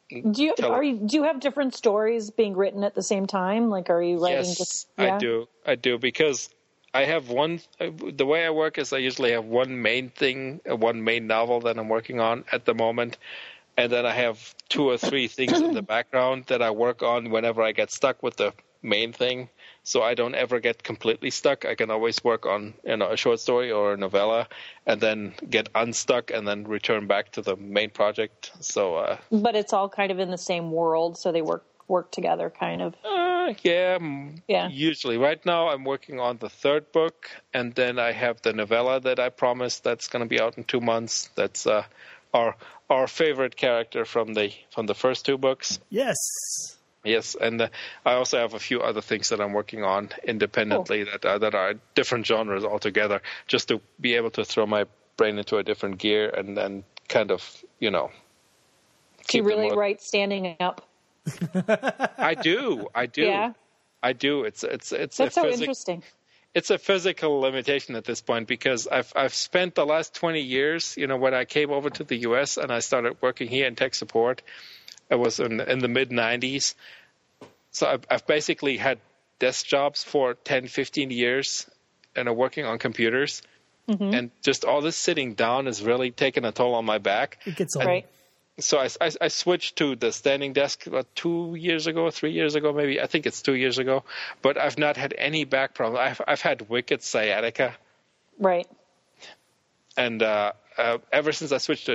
Do you have different stories being written at the same time? Like, are you writing? Yes, I do because I have one. The way I work is I usually have one main thing, one main novel that I'm working on at the moment, and then I have 2 or 3 things in the background that I work on whenever I get stuck with the main thing. So I don't ever get completely stuck. I can always work on a short story or a novella, and then get unstuck, and then return back to the main project. So, but it's all kind of in the same world, so they work together, kind of. Yeah. Usually, right now I'm working on the 3rd book, and then I have the novella that I promised that's going to be out in 2 months. That's our favorite character from the first 2 books. Yes, and I also have a few other things that I'm working on independently that are different genres altogether, just to be able to throw my brain into a different gear and then kind of, So you really write standing up? I do. Yeah. I do. It's that's so interesting. It's a physical limitation at this point because I've spent the last 20 years, when I came over to the U.S. and I started working here in tech support. It was in the mid-'90s. So I've basically had desk jobs for 10, 15 years and working on computers. Mm-hmm. And just all this sitting down is really taking a toll on my back. It gets old. Right. So I switched to the standing desk about 2 years ago, 3 years ago, maybe. I think it's 2 years ago. But I've not had any back problems. I've had wicked sciatica. Right. And ever since I switched to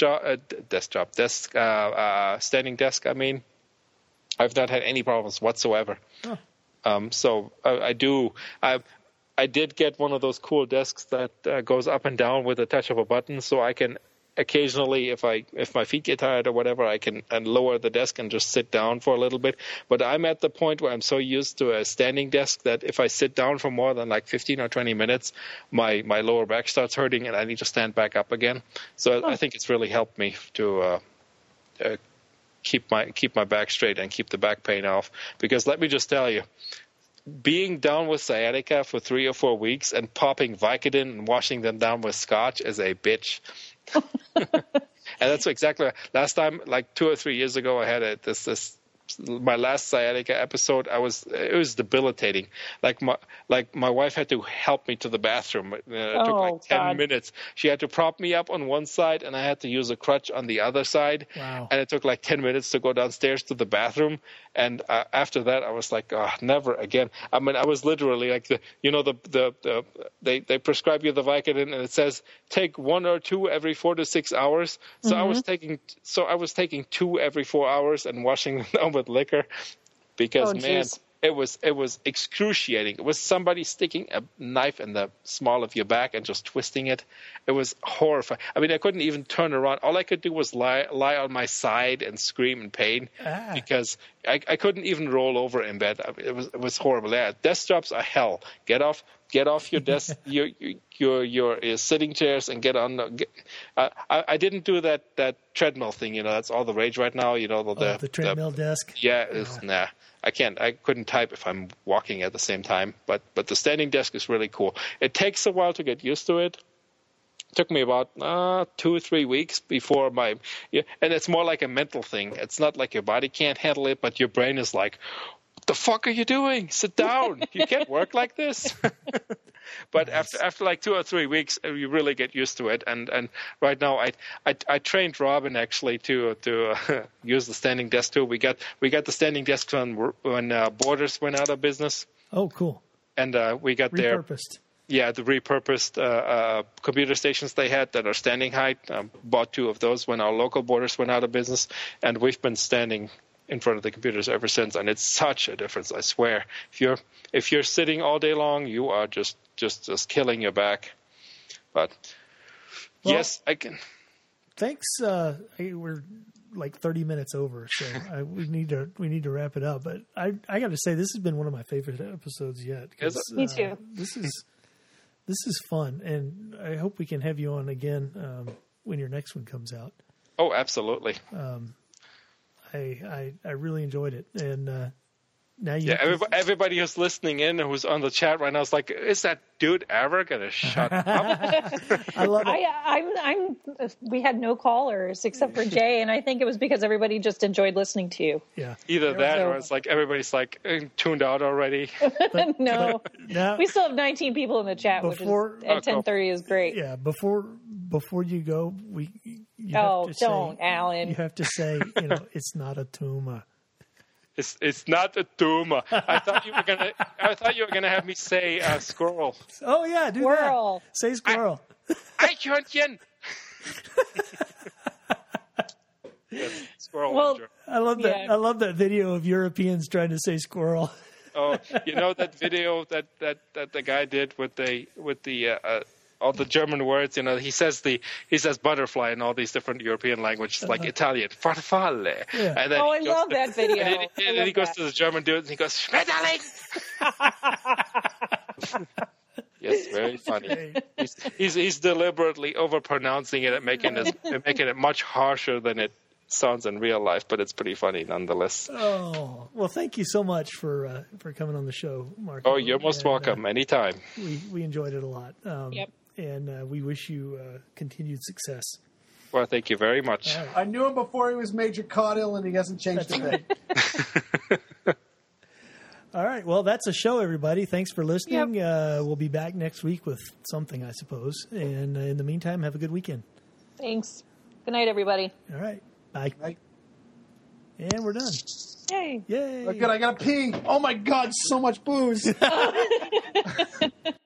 a standing desk, I've not had any problems whatsoever. Oh. So I did get one of those cool desks that goes up and down with a touch of a button, so I can occasionally, if my feet get tired or whatever, I can lower the desk and just sit down for a little bit. But I'm at the point where I'm so used to a standing desk that if I sit down for more than like 15 or 20 minutes, my lower back starts hurting and I need to stand back up again. So I think it's really helped me to keep my back straight and keep the back pain off. Because let me just tell you, being down with sciatica for 3 or 4 weeks and popping Vicodin and washing them down with Scotch is a bitch. And that's exactly last time, like 2 or 3 years ago, I had my last sciatica episode. It was debilitating. Like my wife had to help me to the bathroom. It took like 10 minutes. She had to prop me up on one side, and I had to use a crutch on the other side. Wow. And it took like 10 minutes to go downstairs to the bathroom. And after that, I was like, never again. I was literally like they prescribe you the Vicodin, and it says take 1 or 2 every 4 to 6 hours. So mm-hmm. I was taking 2 every 4 hours and washing them down with liquor because it was excruciating. It was somebody sticking a knife in the small of your back and just twisting it. It was horrifying. I couldn't even turn around. All I could do was lie on my side and scream in pain because I couldn't even roll over in bed. It was horrible. Yeah, desk jobs are hell. Get off your desk, your sitting chairs, and get on. I didn't do that treadmill thing. That's all the rage right now. The treadmill desk. Yeah, nah. I couldn't type if I'm walking at the same time. But the standing desk is really cool. It takes a while to get used to it. It took me about 2 or 3 weeks before and it's more like a mental thing. It's not like your body can't handle it, but your brain is like, what the fuck are you doing? Sit down. You can't work like this. But nice. after like 2 or 3 weeks, you really get used to it. And right now, I trained Robin actually to use the standing desk too. We got the standing desk when Borders went out of business. Oh, cool. And we got repurposed. The repurposed computer stations they had that are standing height. Bought 2 of those when our local Borders went out of business, and we've been standing in front of the computers ever since, and it's such a difference. I swear, if you're sitting all day long, you are just killing your back. But yes, I can. Thanks. We're like 30 minutes over, so we need to wrap it up. But I got to say, this has been one of my favorite episodes yet. Me too. This is fun, and I hope we can have you on again when your next one comes out. Oh, absolutely. I really enjoyed it, and now you. Yeah, everybody who's listening in and who's on the chat right now is like, is that dude ever going to shut up? I love it. We had no callers except for Jay, and I think it was because everybody just enjoyed listening to you. Yeah. Either that or it's like everybody's like tuned out already. No. Now, We still have 19 people in the chat, which is at 10:30 is great. yeah, before you go, Alan. You have to say, it's not a tumor. It's not a tumor. I thought you were gonna have me say squirrel. Oh yeah, do Squirrel. that. Say squirrel. Eichhörnchen. Yes, squirrel. Well, I love that. Yeah. I love that video of Europeans trying to say squirrel. Oh, that video that the guy did with the all the German words. He says butterfly in all these different European languages, like Italian, farfalle. Yeah. And then I love that video. And then he goes to the German dude and he goes, Schmetterling. Yes, very funny. He's deliberately overpronouncing it and making it much harsher than it sounds in real life, but it's pretty funny nonetheless. Oh, well, thank you so much for coming on the show, Mark. Oh, you're most welcome. Anytime. We enjoyed it a lot. Yep. And we wish you continued success. Well, thank you very much. All right. I knew him before he was Major Caudill, and he hasn't changed a bit. All right. Well, that's a show, everybody. Thanks for listening. Yep. We'll be back next week with something, I suppose. And in the meantime, have a good weekend. Thanks. Good night, everybody. All right. Bye. Right. And we're done. Yay. Yay. Oh, good, I gotta pee. Oh my God, so much booze.